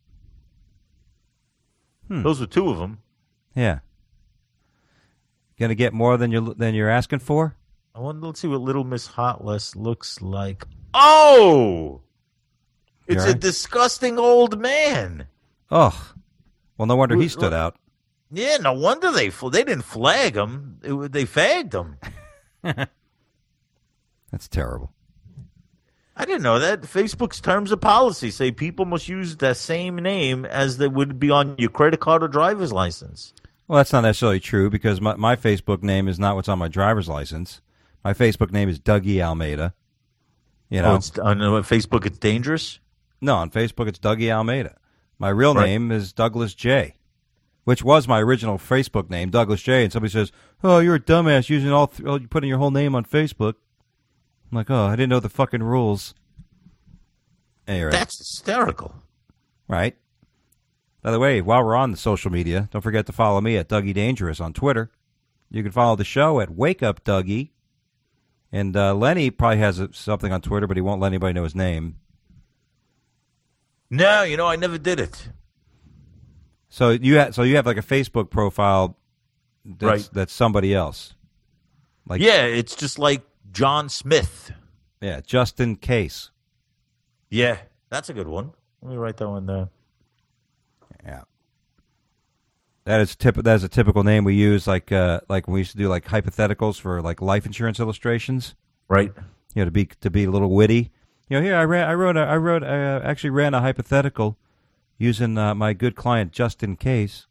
Hmm. Those were two of them. Yeah. Gonna get more than you're than you're asking for? I wonder. Let's see what Little Miss Hot Mess looks like. Oh, it's You all a right? disgusting old man. Oh, well, no wonder he stood out. Yeah, no wonder they fl- they didn't flag him. It, wa- they fagged him. That's terrible. I didn't know that. Facebook's terms of policy say people must use the same name as they would be on your credit card or driver's license. Well, that's not necessarily true because my, my Facebook name is not what's on my driver's license. My Facebook name is Dougie Almeida. You know, Oh, it's, on uh, Facebook, it's dangerous? no, on Facebook it's Dougie Almeida. My real Right. name is Douglas J, which was my original Facebook name, Douglas J. And somebody says, "Oh, you're a dumbass using all, th- oh, you putting your whole name on Facebook." I'm like, "Oh, I didn't know the fucking rules." Anyway, That's hysterical. right. By the way, while we're on the social media, don't forget to follow me at Dougie Dangerous on Twitter. You can follow the show at Wake Up Dougie. And uh, Lenny probably has uh, something on Twitter, but he won't let anybody know his name. No, you know, I never did it. So you ha- so you have like a Facebook profile that's, Right. that's somebody else. Like Yeah, it's just like John Smith. yeah, just in case. Yeah, that's a good one. Let me write that one down. Yeah. That is tip. That is a typical name we use, like uh, like when we used to do like hypotheticals for like life insurance illustrations. Right. You know, to be to be a little witty. You know, here I ran, I wrote, a, I wrote, I uh, actually ran a hypothetical using uh, my good client just in case.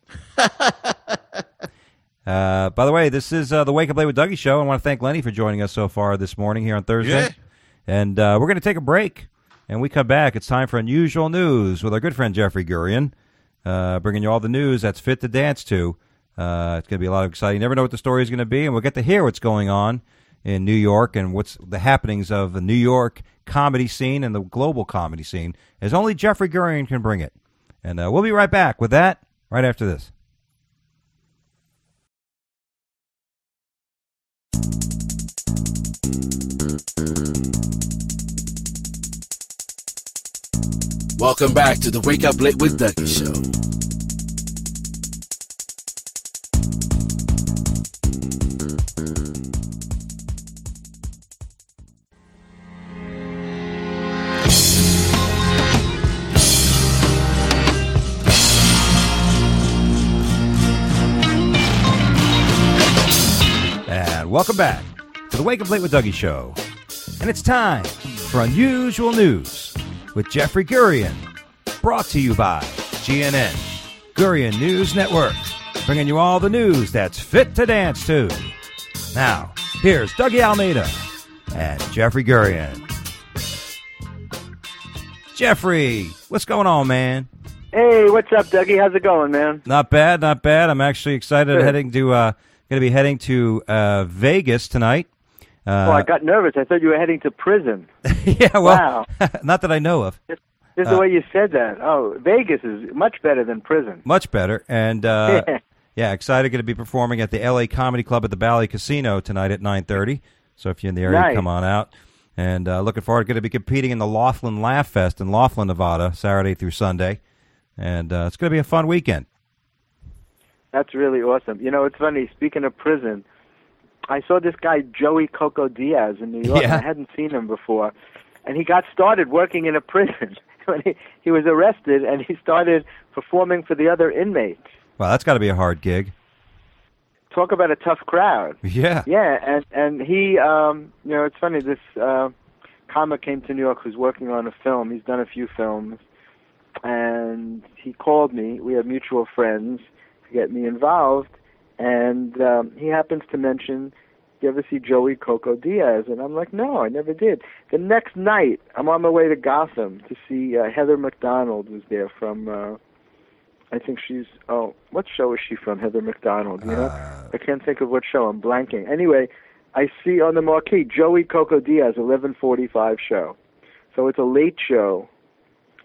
uh, by the way, this is uh, the Wake Up Late with Dougie show. I want to thank Lenny for joining us so far this morning here on Thursday. Yeah. And uh, we're going to take a break. And we come back. It's time for Unusual News with our good friend Jeffrey Gurian, uh, bringing you all the news that's fit to dance to. Uh, it's going to be a lot of exciting. You never know what the story is going to be, and we'll get to hear what's going on in New York and what's the happenings of the New York comedy scene and the global comedy scene, as only Jeffrey Gurian can bring it. And uh, we'll be right back with that right after this. Welcome back to the Wake Up Late with Dougie show. And welcome back to the Wake Up Late with Dougie show. And it's time for Unusual News with Jeffrey Gurian, brought to you by G N N, Gurian News Network, bringing you all the news that's fit to dance to. Now, here's Dougie Almeida and Jeffrey Gurian. Jeffrey, what's going on, man? Hey, what's up, Dougie? How's it going, man? Not bad, not bad. I'm actually excited. Good. Heading to, uh, going to be heading to uh, Vegas tonight. Uh, oh, I got nervous. I thought you were heading to prison. yeah, well, Wow. not that I know of. Just, just the way you said that. Oh, Vegas is much better than prison. Much better. And, uh, yeah, excited. Going to be performing at the L A Comedy Club at the Bally Casino tonight at nine thirty. So if you're in the area, Nice. come on out. And uh, looking forward. Going to be competing in the Laughlin Laugh Fest in Laughlin, Nevada, Saturday through Sunday. And uh, it's going to be a fun weekend. That's really awesome. You know, it's funny. Speaking of prison, I saw this guy, Joey Coco Diaz, in New York. Yeah. And I hadn't seen him before. And he got started working in a prison. When he, he was arrested, and he started performing for the other inmates. Well, that's got to be a hard gig. Talk about a tough crowd. Yeah. Yeah, and and he, um, you know, it's funny. This uh, comic came to New York who's working on a film. He's done a few films, and he called me. We have mutual friends to get me involved, and um, he happens to mention, "You ever see Joey Coco Diaz?" And I'm like, "No, I never did." The next night, I'm on my way to Gotham to see uh, Heather McDonald was there from. Uh, I think she's, oh, what show is she from, Heather McDonald, you know? Uh, I can't think of what show, I'm blanking. Anyway, I see on the marquee, Joey Coco Diaz, eleven forty-five show. So it's a late show,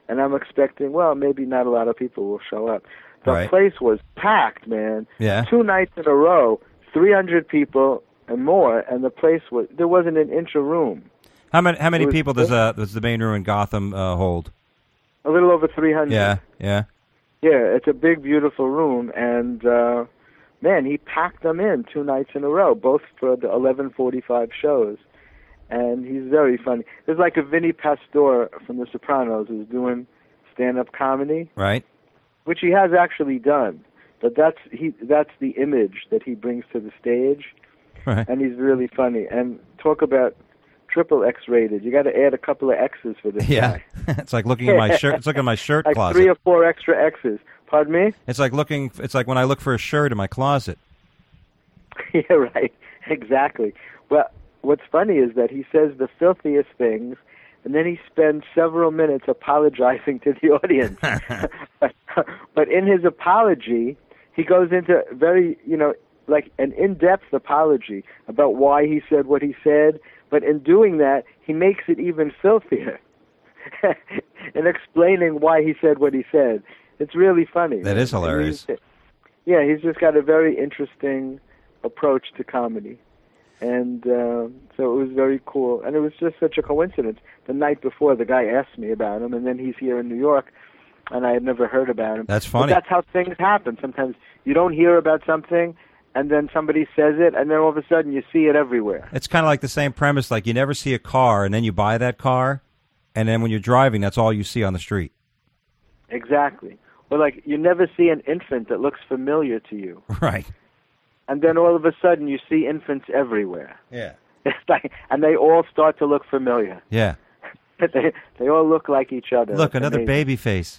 and I'm expecting, well, maybe not a lot of people will show up. The Right. place was packed, man. Yeah. Two nights in a row, three hundred people and more, and the place was, there wasn't an inch of room. How many how many It was- people does uh does the main room in Gotham uh, hold? A little over three hundred. Yeah, yeah. Yeah, it's a big, beautiful room, and uh, man, he packed them in two nights in a row, both for the eleven forty-five shows, and he's very funny. There's like a Vinny Pastore from The Sopranos who's doing stand-up comedy, Right. which he has actually done, but that's he that's the image that he brings to the stage, Right. and he's really funny. And talk about triple X-rated. You got to add a couple of X's for this Yeah. guy. It's like looking at my shirt. It's like in my shirt Like closet. three or four extra X's. Pardon me? It's like looking. It's like when I look for a shirt in my closet. Yeah, right. Exactly. Well, what's funny is that he says the filthiest things, and then he spends several minutes apologizing to the audience. but, but in his apology, he goes into very, you know, like an in-depth apology about why he said what he said. But in doing that, he makes it even filthier in explaining why he said what he said. It's really funny. That is hilarious. And he's- Yeah, he's just got a very interesting approach to comedy. And uh, so it was very cool. And it was just such a coincidence. The night before, the guy asked me about him, and then he's here in New York, and I had never heard about him. That's But funny. that's how things happen. Sometimes you don't hear about something, and then somebody says it, and then all of a sudden you see it everywhere. It's kind of like the same premise. Like you never see a car, and then you buy that car, and then when you're driving, that's all you see on the street. Exactly. Or like you never see an infant that looks familiar to you, Right. and then all of a sudden you see infants everywhere. Yeah. It's like, and they all start to look familiar. Yeah. they they all look like each other. Look, It's another amazing. baby face.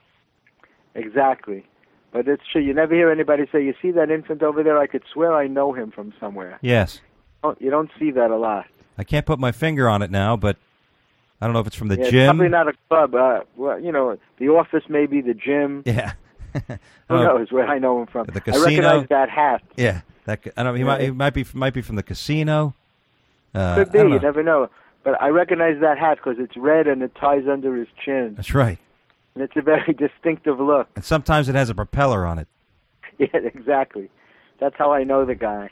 Exactly. But it's true. You never hear anybody say, "You see that infant over there? I could swear I know him from somewhere." Yes. Oh, you don't see that a lot. I can't put my finger on it now, but I don't know if it's from the Yeah, it's gym. probably not a club. Uh, well, you know, the office, maybe the gym. Yeah. Who Oh, knows where I know him from? The I casino. recognize that hat. Yeah. That c- I don't know. He Yeah. might. He might be. Might be from the casino. Uh, Could I be. don't You know. never know. But I recognize that hat because it's red and it ties under his chin, That's right. and it's a very distinctive look. And sometimes it has a propeller on it. Yeah, exactly. That's how I know the guy.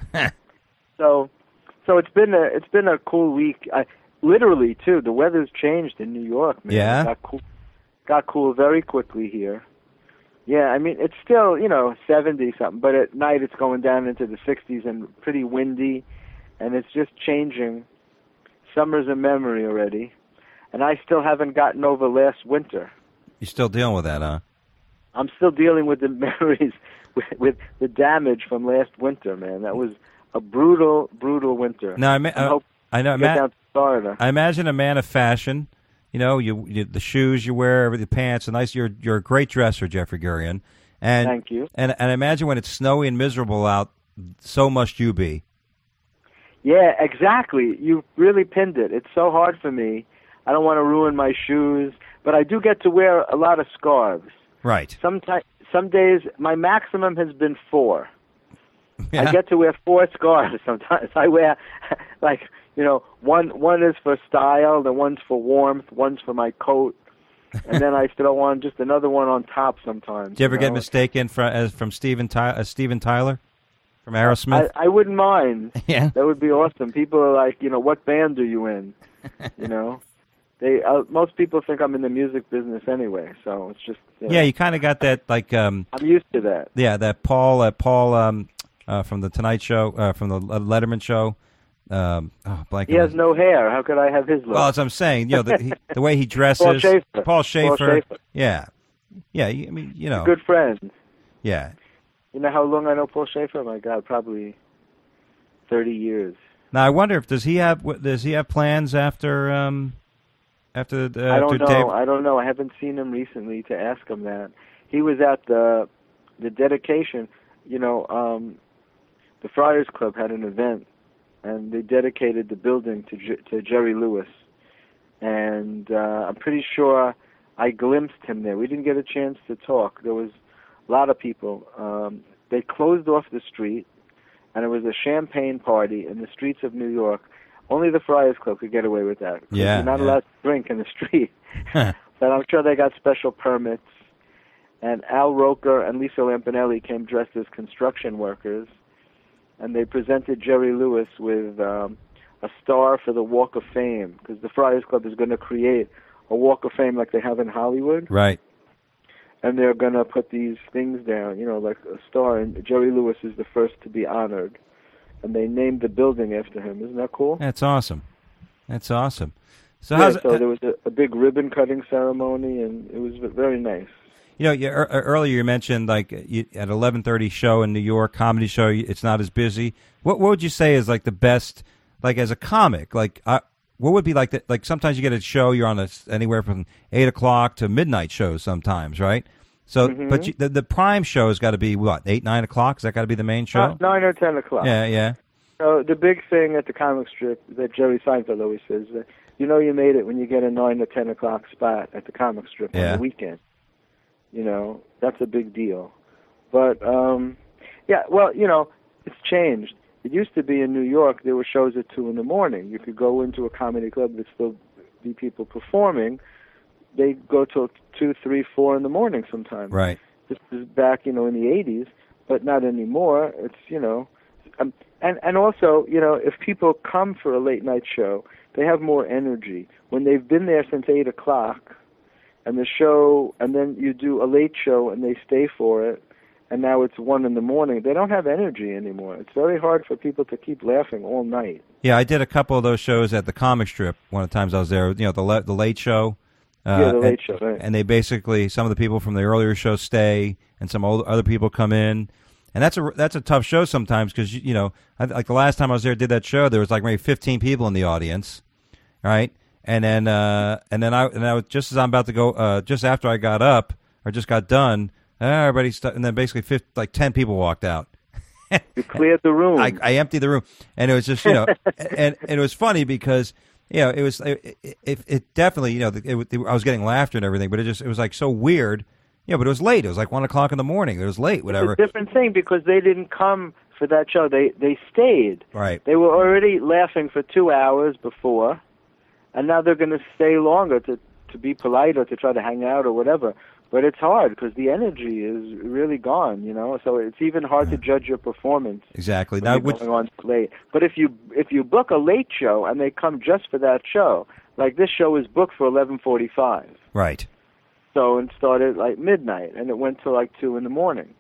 so, so it's been a it's been a cool week. I, literally too. The weather's changed in New York, man. Yeah? It got cool. Got cool very quickly here. Yeah, I mean it's still you know seventy something, but at night it's going down into the sixties and pretty windy, and it's just changing. Summer's a memory already, and I still haven't gotten over last winter. You're still dealing with that, huh? I'm still dealing with the memories, with, with the damage from last winter, man. That was a brutal, brutal winter. No, I, ma- I'm uh, hoping I know. to get Ma- down to Florida. I imagine a man of fashion. You know, you, you the shoes you wear, the pants, a nice. You're you're a great dresser, Jeffrey Gurian. And Thank you. And and I imagine when it's snowy and miserable out, so must you be. Yeah, exactly. You really pinned it. It's so hard for me. I don't want to ruin my shoes, but I do get to wear a lot of scarves. Right. Sometimes, some days, my maximum has been four. Yeah. I get to wear four scarves sometimes. I wear, like, you know, one one is for style, the one's for warmth, one's for my coat, and then I throw on just another one on top sometimes. Do you ever you get know? mistaken for, as from Steven, Ty- uh, Steven Tyler from Aerosmith? I, I wouldn't mind. Yeah. That would be awesome. People are like, you know, what band are you in? You know, they uh, most people think I'm in the music business anyway, so it's just you know, Yeah, you kind of got that, like, um, I'm used to that. yeah, that Paul, uh, Paul um, uh, from the Tonight Show, uh, from the Letterman Show. Um, oh, blank. He has no hair. How could I have his look? Well, as I'm saying, you know, the, he, the way he dresses. Paul Schaefer. Paul Paul Schaefer. Schaefer. Yeah. Yeah, I mean, you know. Good friends. Yeah. You know how long I know Paul Schaefer? My God, probably thirty years. Now I wonder if does he have what- does he have plans after um after uh, I don't after know. Dave? I don't know. I haven't seen him recently to ask him that. He was at the the dedication. You know, um, the Friars Club had an event, and they dedicated the building to J- to Jerry Lewis. And uh, I'm pretty sure I glimpsed him there. We didn't get a chance to talk. There was a lot of people. Um, they closed off the street, and it was a champagne party in the streets of New York. Only the Friars Club could get away with that. 'Cause Yeah, you're not yeah. allowed to drink in the street. But I'm sure they got special permits. And Al Roker and Lisa Lampanelli came dressed as construction workers, and they presented Jerry Lewis with um, a star for the Walk of Fame, because the Friars Club is going to create a Walk of Fame like they have in Hollywood. Right. And they're going to put these things down, you know, like a star, and Jerry Lewis is the first to be honored. And they named the building after him. Isn't that cool? That's awesome. That's awesome. So, yeah, how's so it, there was a, a big ribbon-cutting ceremony, and it was very nice. You know, you, er, earlier you mentioned like you, at eleven thirty show in New York, comedy show, it's not as busy. What, what would you say is like the best, like as a comic, like uh, what would be like the, like sometimes you get a show, you're on a, anywhere from eight o'clock to midnight shows sometimes, right? So, Mm-hmm. but you, the, the prime show has got to be what, eight, nine o'clock? Is that got to be the main show? Uh, nine or ten o'clock. Yeah, yeah. So the big thing at the comic strip that Jerry Seinfeld always says, that you know you made it when you get a nine or ten o'clock spot at the comic strip Yeah. on the weekend. You know, that's a big deal. But, um, yeah, well, you know, it's changed. It used to be in New York, there were shows at two in the morning. You could go into a comedy club, there'd still be people performing. They'd go till two, three, four in the morning sometimes. Right. This is back, you know, in the eighties, but not anymore. It's, you know, um, and, and also, you know, if people come for a late night show, they have more energy. When they've been there since eight o'clock, and the show, and then you do a late show and they stay for it, and now it's one in the morning, they don't have energy anymore. It's very hard for people to keep laughing all night. Yeah, I did a couple of those shows at the comic strip one of the times I was there, you know, the le- the late show. Uh, yeah, the late and, show, right. And they basically, some of the people from the earlier show stay, and some old, other people come in. And that's a, that's a tough show sometimes because, you know, I, like the last time I was there, did that show, there was like maybe fifteen people in the audience, right? And then, uh, and then I, and I was just as I'm about to go, uh, just after I got up or just got done, everybody, st- and then basically fifty, like ten people walked out. You cleared the room. I, I emptied the room, and it was just, you know, and, and it was funny because, you know, it was, it, it, it definitely, you know, it, it, I was getting laughter and everything, but it just, it was like so weird. Yeah, but it was late. It was like one o'clock in the morning. It was late, whatever. It's a different thing because they didn't come for that show. They they stayed. Right. They were already laughing for two hours before, and now they're going to stay longer to to be polite or to try to hang out or whatever. But it's hard because the energy is really gone, you know. So it's even hard to judge your performance. Exactly. When Now, you're which, going on late. But if you if you book a late show and they come just for that show, like this show is booked for eleven forty-five. right. So it started like midnight, and it went till like two in the morning.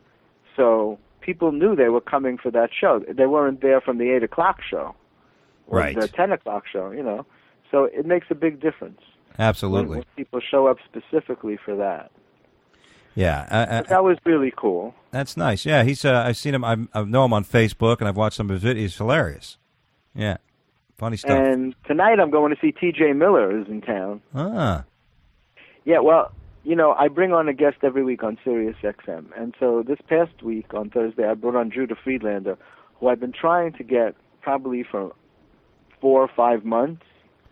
So people knew they were coming for that show. They weren't there from the eight o'clock show, or Right. the ten o'clock show. You know, so it makes a big difference. Absolutely. When, when people show up specifically for that. Yeah. I, I, But that was really cool. that's nice. Yeah, he's. Uh, I've seen him. I, I know him on Facebook, and I've watched some of his videos. He's hilarious. Yeah. Funny stuff. And tonight I'm going to see T J Miller is in town. ah. Yeah, well, you know, I bring on a guest every week on Sirius X M. And so this past week on Thursday, I brought on Judah Friedlander, who I've been trying to get probably for four or five months,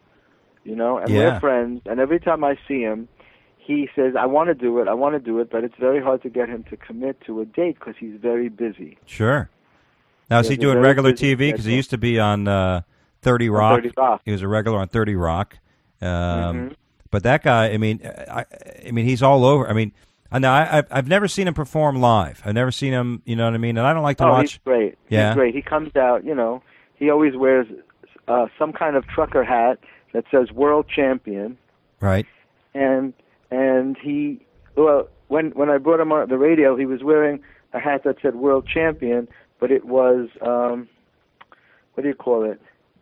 you know, and Yeah. we're friends. And every time I see him, he says, I want to do it, I want to do it, but it's very hard to get him to commit to a date because he's very busy. Sure. Now, is Yeah, he he's doing very regular busy T V? Because he schedule. used to be on uh, thirty Rock. thirty Rock. He was a regular on thirty Rock. Um, Mhm. But that guy, I mean, I, I mean, he's all over. I mean, I know I, I've I've never seen him perform live. I've never seen him. You know what I mean? And I don't like to Oh, watch. he's great. Yeah? He's great. He comes out, you know, he always wears uh, some kind of trucker hat that says World Champion. Right. and and he well when when I brought him on the radio, he was wearing a hat that said World Champion, but it was um what do you call it?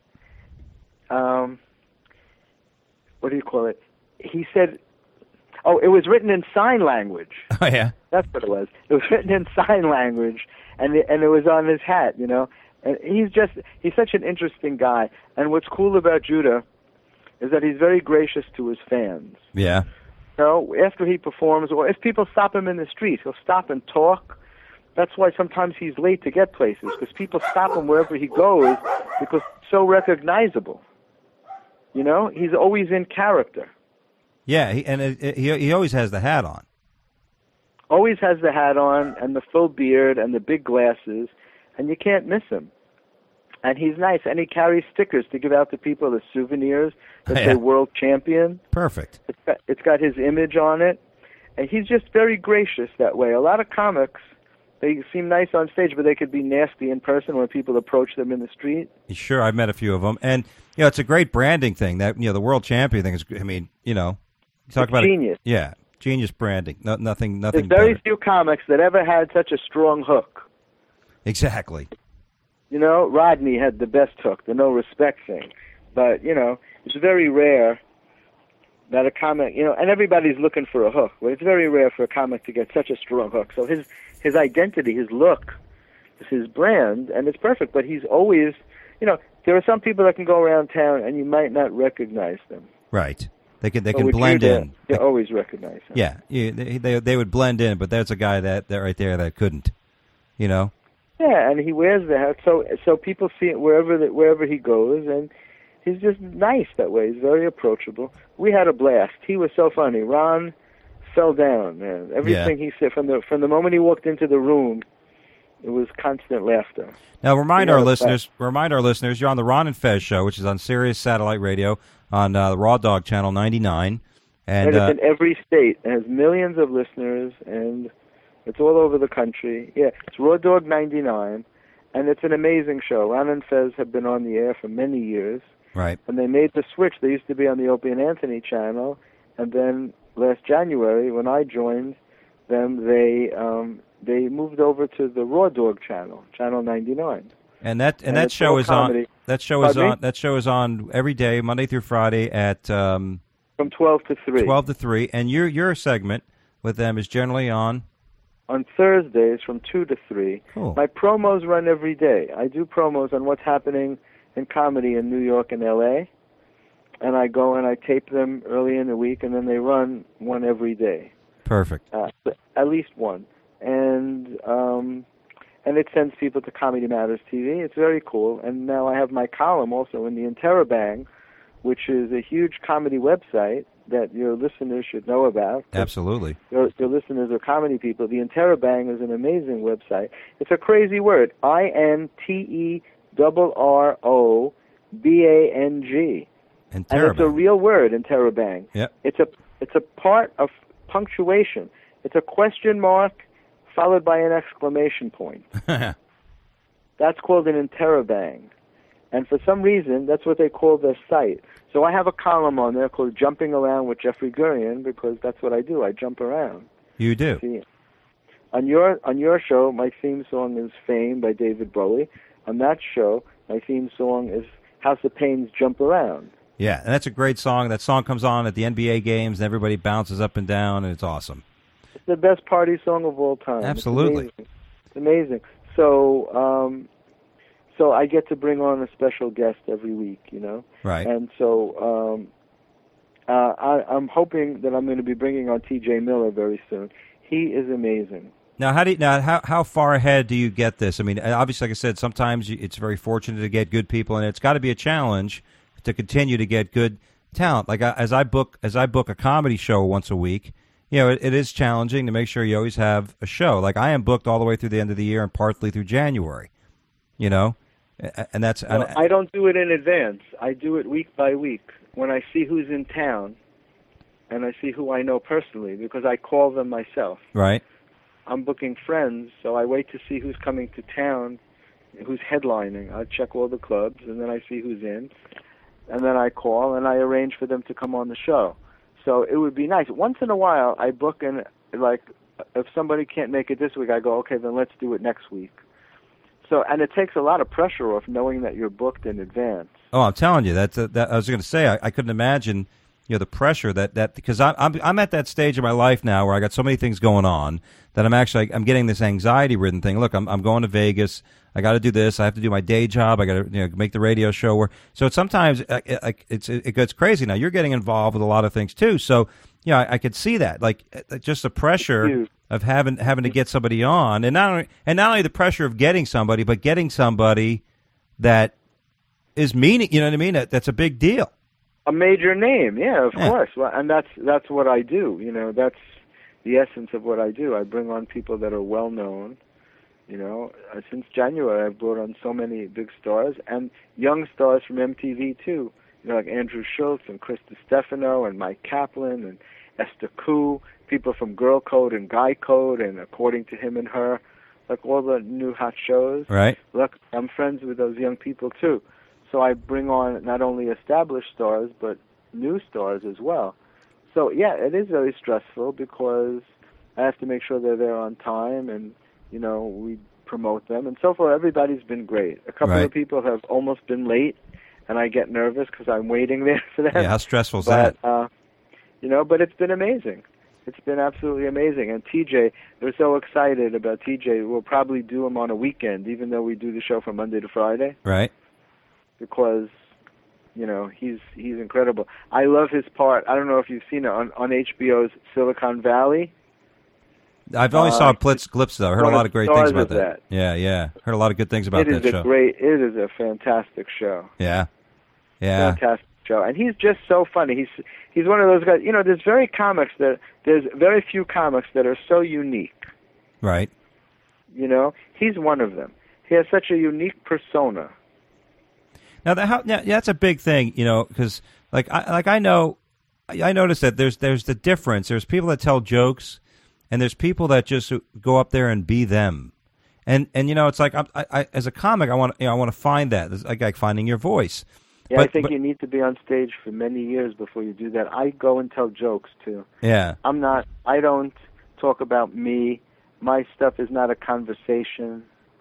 Um what do you call it? He said, oh, it was written in sign language. Oh yeah. That's what it was. It was written in sign language, and it, and it was on his hat, you know. And he's just he's such an interesting guy. And what's cool about Judah is that he's very gracious to his fans. Yeah. You know, after he performs, or if people stop him in the street, he'll stop and talk. That's why sometimes he's late to get places, because people stop him wherever he goes because he's so recognizable. You know, he's always in character. Yeah. He, and it, it, he he always has the hat on. Always has the hat on and the full beard and the big glasses, and you can't miss him. And he's nice, and he carries stickers to give out to people as souvenirs that Yeah. say world champion. Perfect. It's got, it's got his image on it, and he's just very gracious that way. A lot of comics, they seem nice on stage, but they could be nasty in person when people approach them in the street. Sure, I've met a few of them, and you know, it's a great branding thing. That you know, the world champion thing is. I mean, you know, you talk It's about genius. It, yeah, genius branding. No, nothing, There's nothing. very better. few comics that ever had such a strong hook. Exactly. You know, Rodney had the best hook, the no respect thing. But, you know, it's very rare that a comic, you know, and everybody's looking for a hook, but it's very rare for a comic to get such a strong hook. So his his identity, his look, is his brand, and it's perfect, but he's always, you know, there are some people that can go around town and you might not recognize them. Right. They can they But can with you, blend they- in. You always recognize them. Yeah, you, they, they they would blend in, but there's a guy that, that right there that couldn't. You know. Yeah, and he wears the hat, so so people see it wherever the, wherever he goes, and he's just nice that way. He's very approachable. We had a blast. He was so funny. Ron fell down, man. Everything he said from the from the moment he walked into the room, it was constant laughter. Now remind We our had a listeners, remind our listeners, you're on the Ron and Fez show, which is on Sirius Satellite Radio on uh, the Raw Dog Channel ninety-nine, and And uh, it's in every state. It has millions of listeners, and it's all over the country. Yeah, it's Raw Dog ninety-nine, and it's an amazing show. Ron and Fez have been on the air for many years. right. When they made the switch, they used to be on the Opie and Anthony channel, and then last January, when I joined them, they um, they moved over to the Raw Dog channel, channel ninety-nine. And that and, And that it's show all is on. comedy. That show is Pardon me? on. That show is on every day, Monday through Friday at um, From twelve to three. twelve to three. And your your segment with them is generally on. On Thursdays from two to three. Cool. My promos run every day. I do promos on what's happening in comedy in New York and L A, and I go and I tape them early in the week, and then they run one every day. Perfect. Uh, at least one, and um, and it sends people to Comedy Matters T V. It's very cool. And now I have my column also in the Interrobang, which is a huge comedy website that your listeners should know about. Absolutely. Your, your listeners are comedy people. The Interrobang is an amazing website. It's a crazy word: I N T E R R O B A N G, And and it's a terrible. real word. Interrobang. Yep. It's a it's a part of punctuation. It's a question mark followed by an exclamation point. That's called an interrobang. And for some reason, that's what they call their site. So I have a column on there called Jumping Around with Jeffrey Gurian, because that's what I do. I jump around. You do. See, on your on your show, my theme song is Fame by David Bowie. On that show, my theme song is House of Pain's Jump Around. Yeah, and that's a great song. That song comes on at the N B A games, and everybody bounces up and down, and it's awesome. It's the best party song of all time. Absolutely. It's amazing. It's amazing. So, um, so I get to bring on a special guest every week, you know? Right. And so um, uh, I, I'm hoping that I'm going to be bringing on T J Miller very soon. He is amazing. Now, how do you, now how how far ahead do you get this? I mean, obviously, like I said, sometimes you, it's very fortunate to get good people, and it's got to be a challenge to continue to get good talent. Like I, as I book as I book a comedy show once a week, you know, it, it is challenging to make sure you always have a show. Like I am booked all the way through the end of the year and partly through January. You know, and that's Well, and, I don't do it in advance. I do it week by week when I see who's in town, and I see who I know personally, because I call them myself. right. I'm booking friends, so I wait to see who's coming to town, who's headlining. I check all the clubs, and then I see who's in, and then I call, and I arrange for them to come on the show. So it would be nice. Once in a while, I book, and like, if somebody can't make it this week, I go, okay, then let's do it next week. So, and it takes a lot of pressure off knowing that you're booked in advance. Oh, I'm telling you, that's a, that I was going to say. I, I couldn't imagine, you know, the pressure that that because I'm I'm I'm at that stage of my life now where I got so many things going on that I'm actually I'm getting this anxiety-ridden thing. Look, I'm I'm going to Vegas. I got to do this. I have to do my day job. I got to you know make the radio show. Where so sometimes uh, it, it's it gets crazy. Now you're getting involved with a lot of things too. So you know I, I could see that, like just the pressure Huge. of having having to get somebody on, and not only, and not only the pressure of getting somebody, but getting somebody that is meaning. You know what I mean? That, that's a big deal. A major name, yeah, of Yeah. course. Well, and that's that's what I do. You know, that's the essence of what I do. I bring on people that are well known, You know, uh, since January, I've brought on so many big stars and young stars from M T V too. You know, like Andrew Schultz and Chris DiStefano and Mike Kaplan and Esther Koo, people from Girl Code and Guy Code and According to Him and Her, like all the new hot shows. Right. Look, I'm friends with those young people too. So I bring on not only established stars, but new stars as well. So, yeah, it is very stressful because I have to make sure they're there on time and, you know, we promote them. And so far, everybody's been great. A couple Right. of people have almost been late, and I get nervous because I'm waiting there for them. Yeah, how stressful is but, that? Uh, you know, but it's been amazing. It's been absolutely amazing. And T J, they're so excited about T J. We'll probably do him on a weekend, even though we do the show from Monday to Friday, Right. because, you know, he's he's incredible. I love his part. I don't know if you've seen it on, on H B O's Silicon Valley. I've only Uh, saw Blitz glimpses though. I heard a one lot of of great the things stars about of that. Yeah, yeah. Heard a lot of good things about It is that a show. great, it is a fantastic show. Yeah. Yeah. Fantastic show. And he's just so funny. He's he's one of those guys, you know, there's very comics that, there's very few comics that are so unique. Right. You know, he's one of them. He has such a unique persona. Now, the, how, yeah, that's a big thing, you know, because like I like I know, I, I noticed that there's there's the difference. There's people that tell jokes, and there's people that just go up there and be them. And and you know, it's like I, I as a comic, I want you know I want to find that. It's like, like finding your voice. Yeah, But- I think but- you need to be on stage for many years before you do that. I go and tell jokes too. Yeah. I'm not. I don't talk about me. My stuff is not a conversation.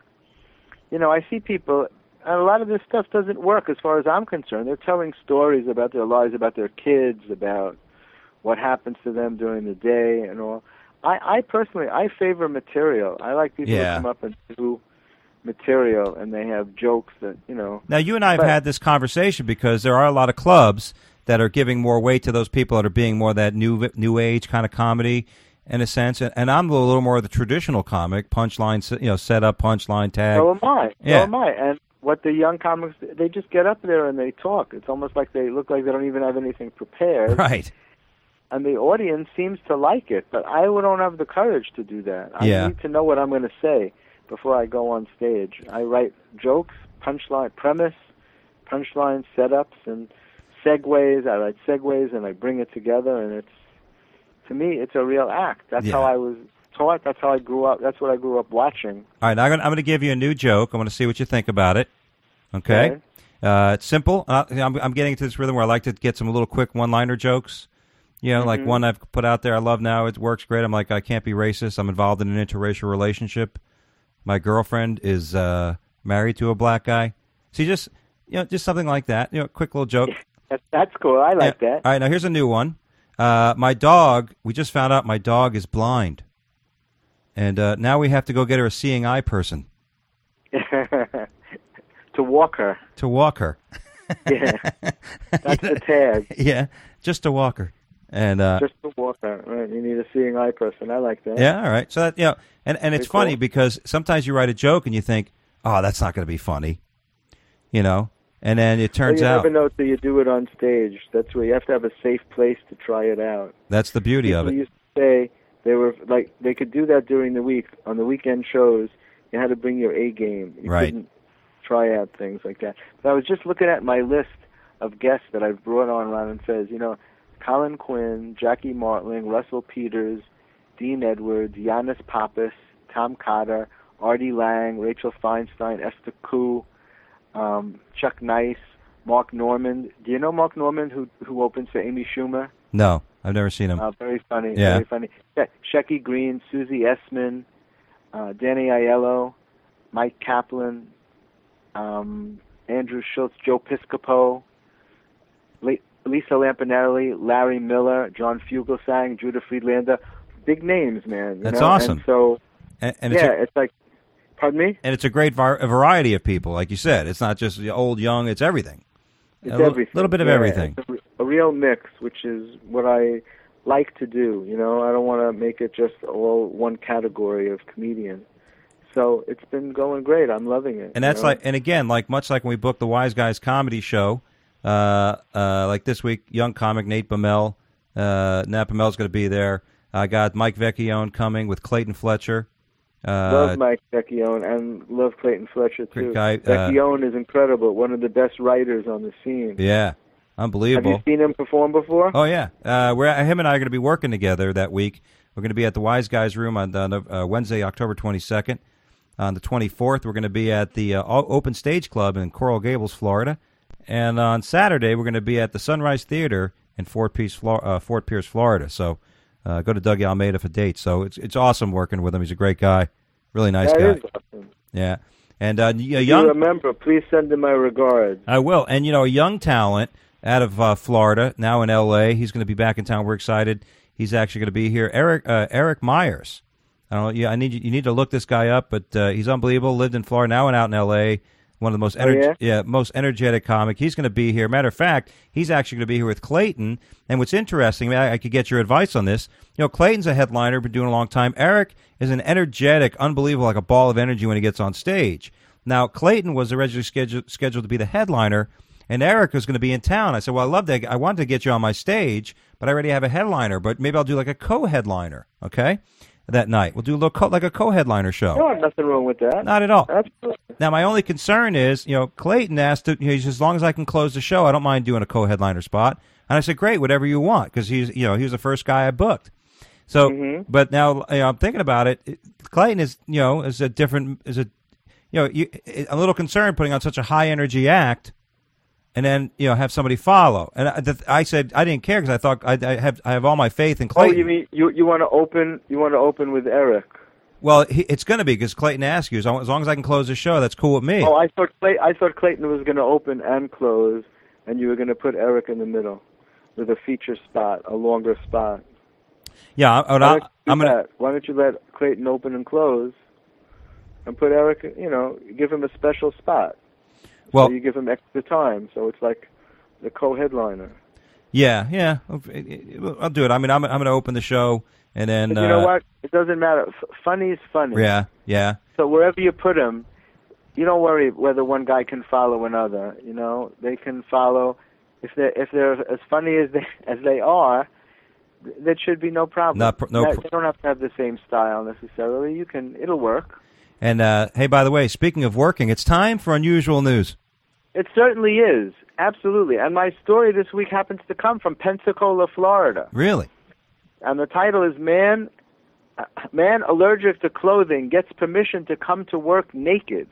You know, I see people, and a lot of this stuff doesn't work as far as I'm concerned. They're telling stories about their lives, about their kids, about what happens to them during the day and all. I, I personally, I favor material. I like people Yeah. to come up and do material, and they have jokes that, you know. Now, you and I have But- had this conversation because there are a lot of clubs that are giving more weight to those people that are being more that new new age kind of comedy, in a sense. And, and I'm a little more of the traditional comic, punchline, you know, set up, punchline, tag. So am I. Yeah. So am I. And what the young comics, they just get up there and they talk. It's almost like they look like they don't even have anything prepared. Right. And the audience seems to like it. But I don't have the courage to do that. I Yeah. need to know what I'm going to say before I go on stage. I write jokes, punchline, premise, punchline, setups, and segues. I write segues and I bring it together. And it's, to me, it's a real act. That's Yeah. how I was taught. That's how I grew up. That's what I grew up watching. All right, now I'm going, to, I'm going to give you a new joke. I'm going to see what you think about it. Okay? Okay. Uh, it's simple. Uh, I'm, I'm getting to this rhythm where I like to get some little quick one-liner jokes. You know, like one I've put out there I love now. It works great. I'm like, I can't be racist. I'm involved in an interracial relationship. My girlfriend is uh, married to a black guy. See, just, you know, just something like that. You know, quick little joke. That, that's cool. I like Yeah. that. All right, now here's a new one. Uh, my dog, we just found out my dog is blind. And uh, now we have to go get her a seeing eye person To walk her. to walk her. Yeah. That's the tag. Yeah, just to walk her. And uh, Just to walk her. Right. You need a seeing eye person. I like that. yeah, all right. So that, you know, and, and it's Pretty funny cool. because sometimes you write a joke and you think, oh, that's not going to be funny, you know, and then it But turns you out never know till you do it on stage. That's where you have to have a safe place to try it out. that's the beauty People of it. used to say they were like they could do that during the week. On the weekend shows, you had to bring your A game. You Right. couldn't try out things like that. But I was just looking at my list of guests that I've brought on Ron and Fez. You know, Colin Quinn, Jackie Martling, Russell Peters, Dean Edwards, Giannis Pappas, Tom Cotter, Artie Lang, Rachel Feinstein, Esther Koo, um, Chuck Nice, Mark Norman. Do you know Mark Norman, who who opens for Amy Schumer? No, I've never seen him. Uh, very funny. Yeah. Very funny. Yeah, Shecky Green, Susie Essman, uh, Danny Aiello, Mike Kaplan, um, Andrew Schultz, Joe Piscopo, Le- Lisa Lampanelli, Larry Miller, John Fugelsang, Judah Friedlander. Big names, man. You That's know? awesome. And so, And, and it's yeah, a, it's like, pardon me? and it's a great var- a variety of people, like you said. It's not just the old, young. It's everything. It's a little, everything. little bit of Yeah, everything. It's a, a real mix, which is what I like to do. You know, I don't want to make it just all one category of comedian. So it's been going great. I'm loving it. And you that's know? like, and again, like much like when we booked the Wise Guys comedy show, uh, uh, like this week, young comic Nate Bamel, uh, Nat Bamel's going to be there. I got Mike Vecchione coming with Clayton Fletcher. Uh, love Mike Vecchione and love Clayton Fletcher too. Great guy. Vecchione is incredible. One of the best writers on the scene. Yeah, unbelievable. Have you seen him perform before? Oh yeah, uh, we're him and I are going to be working together that week. We're going to be at the Wise Guys Room on uh, Wednesday, October twenty-second. On the twenty-fourth, we're going to be at the uh, Open Stage Club in Coral Gables, Florida. And on Saturday, we're going to be at the Sunrise Theater in Fort Pierce, uh, Fort Pierce, Florida. So uh, go to Dougie Almeida for dates. So it's it's awesome working with him. He's a great guy, really nice that guy. Is awesome. Yeah, and uh, a if young. you remember, please send him my regards. I will, and you know, a young talent out of uh, Florida, now in L A. He's going to be back in town. We're excited. He's actually going to be here. Eric uh, Eric Myers. I don't know. Yeah, I need you. You need to look this guy up, but uh, he's unbelievable. Lived in Florida, now and out in L A. One of the most ener- oh, yeah? yeah most energetic comic. He's going to be here. Matter of fact, he's actually going to be here with Clayton. And what's interesting, I, mean, I, I could get your advice on this. You know, Clayton's a headliner, been doing it a long time. Eric is an energetic, unbelievable, like a ball of energy when he gets on stage. Now, Clayton was originally scheduled scheduled to be the headliner, and Eric was going to be in town. I said, well, I love that. I wanted to get you on my stage, but I already have a headliner. But maybe I'll do like a co-headliner. Okay. That night, we'll do a little co- like a co-headliner show. No, nothing wrong with that. Not at all. Absolutely. Now, my only concern is, you know, Clayton asked, to, you know, he says, as long as I can close the show, I don't mind doing a co-headliner spot. And I said, great, whatever you want, because he's, you know, he was the first guy I booked. So, mm-hmm. but now, you know, I'm thinking about it. it. Clayton is, you know, is a different, is a, you know, you, a little concerned putting on such a high energy act, and then you know have somebody follow. And I, the, I said I didn't care because I thought I, I have I have all my faith in Clayton. Oh, you mean you you want to open you want to open with Eric? Well, he, it's going to be because Clayton asked you. As long, as long as I can close the show, that's cool with me. Oh, I thought Clay, I thought Clayton was going to open and close, and you were going to put Eric in the middle with a feature spot, a longer spot. Yeah, I, I, Why I'm going to. Why don't you let Clayton open and close, and put Eric? You know, give him a special spot. Well, so you give him extra time, so it's like the co-headliner. Yeah, yeah, I'll do it. I mean, I'm I'm going to open the show, and then but you uh, know what? It doesn't matter. F- funny is funny. Yeah, yeah. So wherever you put him, you don't worry whether one guy can follow another. You know, they can follow. If they if they're as funny as they as they are, there should be no problem. Not pr- no. Pr- they don't have to have the same style necessarily. You can. It'll work. And uh, hey, by the way, speaking of working, it's time for unusual news. It certainly is. Absolutely. And my story this week happens to come from Pensacola, Florida. Really? And the title is Man Man Allergic to Clothing Gets Permission to Come to Work Naked.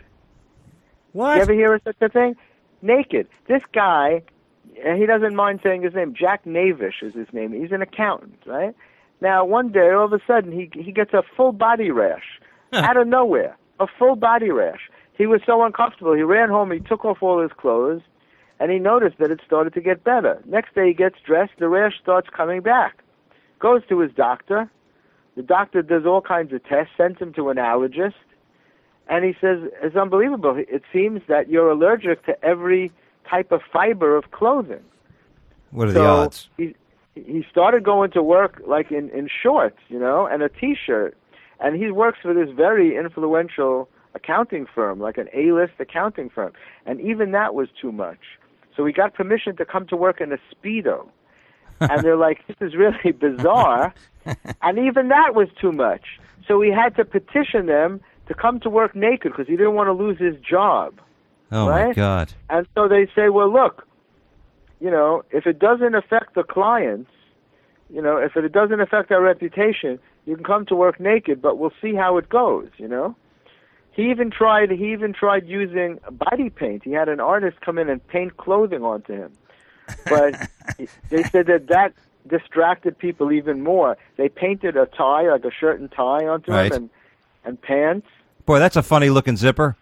What? You ever hear of such a thing? Naked. This guy, he doesn't mind saying his name. Jack Navish is his name. He's an accountant, right? Now, one day, all of a sudden, he he gets a full body rash out of nowhere. A full body rash. He was so uncomfortable. He ran home. He took off all his clothes, and he noticed that it started to get better. Next day, he gets dressed. The rash starts coming back. Goes to his doctor. The doctor does all kinds of tests, sends him to an allergist, and he says, it's unbelievable. It seems that you're allergic to every type of fiber of clothing. What are so the odds? He, he started going to work like in, in shorts, you know, and a T-shirt. And he works for this very influential accounting firm, like an A-list accounting firm. And even that was too much. So he got permission to come to work in a Speedo. And they're like, this is really bizarre. And even that was too much. So he had to petition them to come to work naked because he didn't want to lose his job. Oh, right? my God. And so they say, well, look, you know, if it doesn't affect the clients, you know, if it doesn't affect our reputation, you can come to work naked, but we'll see how it goes, you know? He even tried he even tried using body paint. He had an artist come in and paint clothing onto him. But they said that that distracted people even more. They painted a tie, like a shirt and tie onto right. him and, and pants. Boy, that's a funny-looking zipper.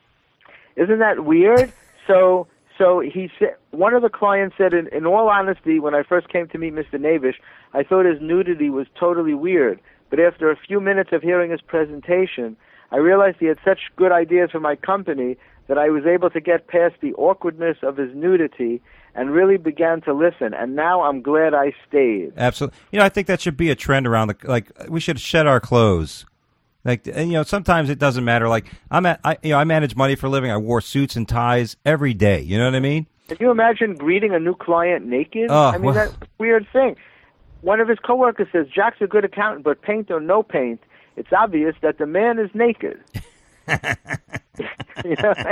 Isn't that weird? so so he said, one of the clients said, in, in all honesty, when I first came to meet Mister Navish, I thought his nudity was totally weird. But after a few minutes of hearing his presentation, I realized he had such good ideas for my company that I was able to get past the awkwardness of his nudity and really began to listen. And now I'm glad I stayed. Absolutely. You know, I think that should be a trend around the, like, we should shed our clothes. Like, and, you know, sometimes it doesn't matter. Like, I'm at, I, you know, I manage money for a living. I wore suits and ties every day. You know what I mean? Can you imagine greeting a new client naked? Oh, I mean, well. that's a weird thing. One of his coworkers says, Jack's a good accountant, but paint or no paint, it's obvious that the man is naked. You know?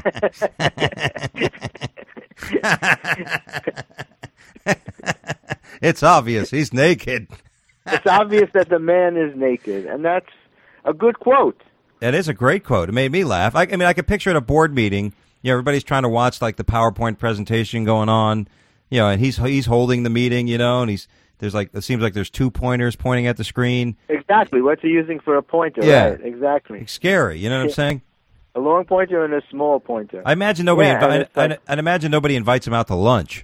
It's obvious he's naked. It's obvious that the man is naked, and that's a good quote. That is a great quote. It made me laugh. I, I mean, I could picture at a board meeting. You know, everybody's trying to watch like the PowerPoint presentation going on. You know, and he's he's holding the meeting. You know, and he's there's like it seems like there's two pointers pointing at the screen. Exactly. What's he using for a pointer? Yeah. Right. Exactly. It's scary. You know what I'm saying? A long pointer and a small pointer. I imagine nobody. Yeah, invi- and it's like- I'd, I'd imagine nobody invites him out to lunch.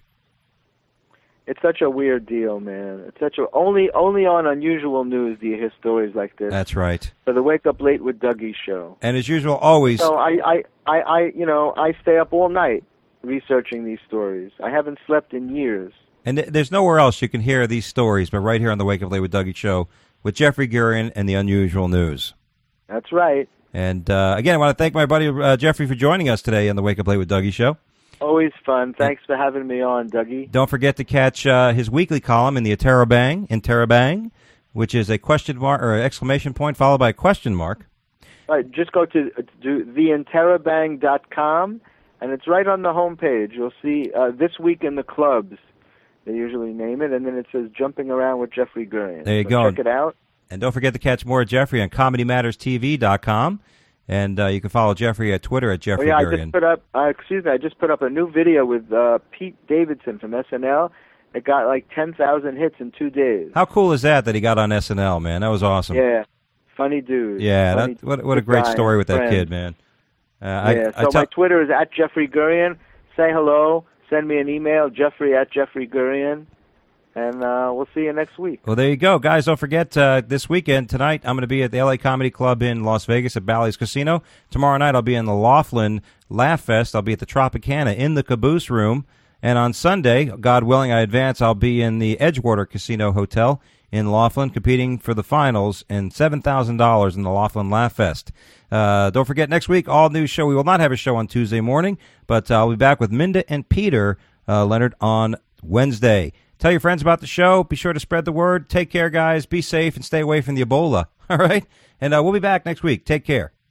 It's such a weird deal, man. It's such a only only on unusual news do you hear stories like this. That's right. For the Wake Up Late with Dougie show. And as usual, always. So I, I, I, I, you know, I stay up all night researching these stories. I haven't slept in years. And th- there's nowhere else you can hear these stories but right here on the Wake Up Late with Dougie show with Jeffrey Gurian and the Unusual News. That's right. And uh, again, I want to thank my buddy uh, Jeffrey for joining us today on the Wake Up Late with Dougie show. Always fun. Thanks for having me on, Dougie. Don't forget to catch uh, his weekly column in the Interrobang, Interrobang, which is a question mark or exclamation point followed by a question mark. All right, just go to, to the interrobang dot com, and it's right on the home page. You'll see uh, This Week in the Clubs. They usually name it, and then it says Jumping Around with Jeffrey Gurian. There you so go. Check it out. And don't forget to catch more of Jeffrey on comedy matters t v dot com. And uh, you can follow Jeffrey at Twitter at Jeffrey oh, yeah, Gurian. I just put up, uh, excuse me, I just put up a new video with uh, Pete Davidson from S N L. It got like ten thousand hits in two days. How cool is that that he got on S N L, man? That was awesome. Yeah, funny dude. Yeah, funny, that, what, what a great guy, story with that friend. kid, man. Uh, Yeah, I, so I tell- my Twitter is at Jeffrey Gurian. Say hello. Send me an email, Jeffrey at Jeffrey Gurian. And uh, we'll see you next week. Well, there you go. Guys, don't forget, uh, this weekend, tonight, I'm going to be at the L A Comedy Club in Las Vegas at Bally's Casino. Tomorrow night, I'll be in the Laughlin Laugh Fest. I'll be at the Tropicana in the Caboose Room. And on Sunday, God willing, I advance, I'll be in the Edgewater Casino Hotel in Laughlin competing for the finals and seven thousand dollars in the Laughlin Laugh Fest. Uh, don't forget, next week, all new show. We will not have a show on Tuesday morning, but uh, I'll be back with Minda and Peter uh, Leonard on Wednesday. Tell your friends about the show. Be sure to spread the word. Take care, guys. Be safe and stay away from the Ebola. All right? And uh, we'll be back next week. Take care.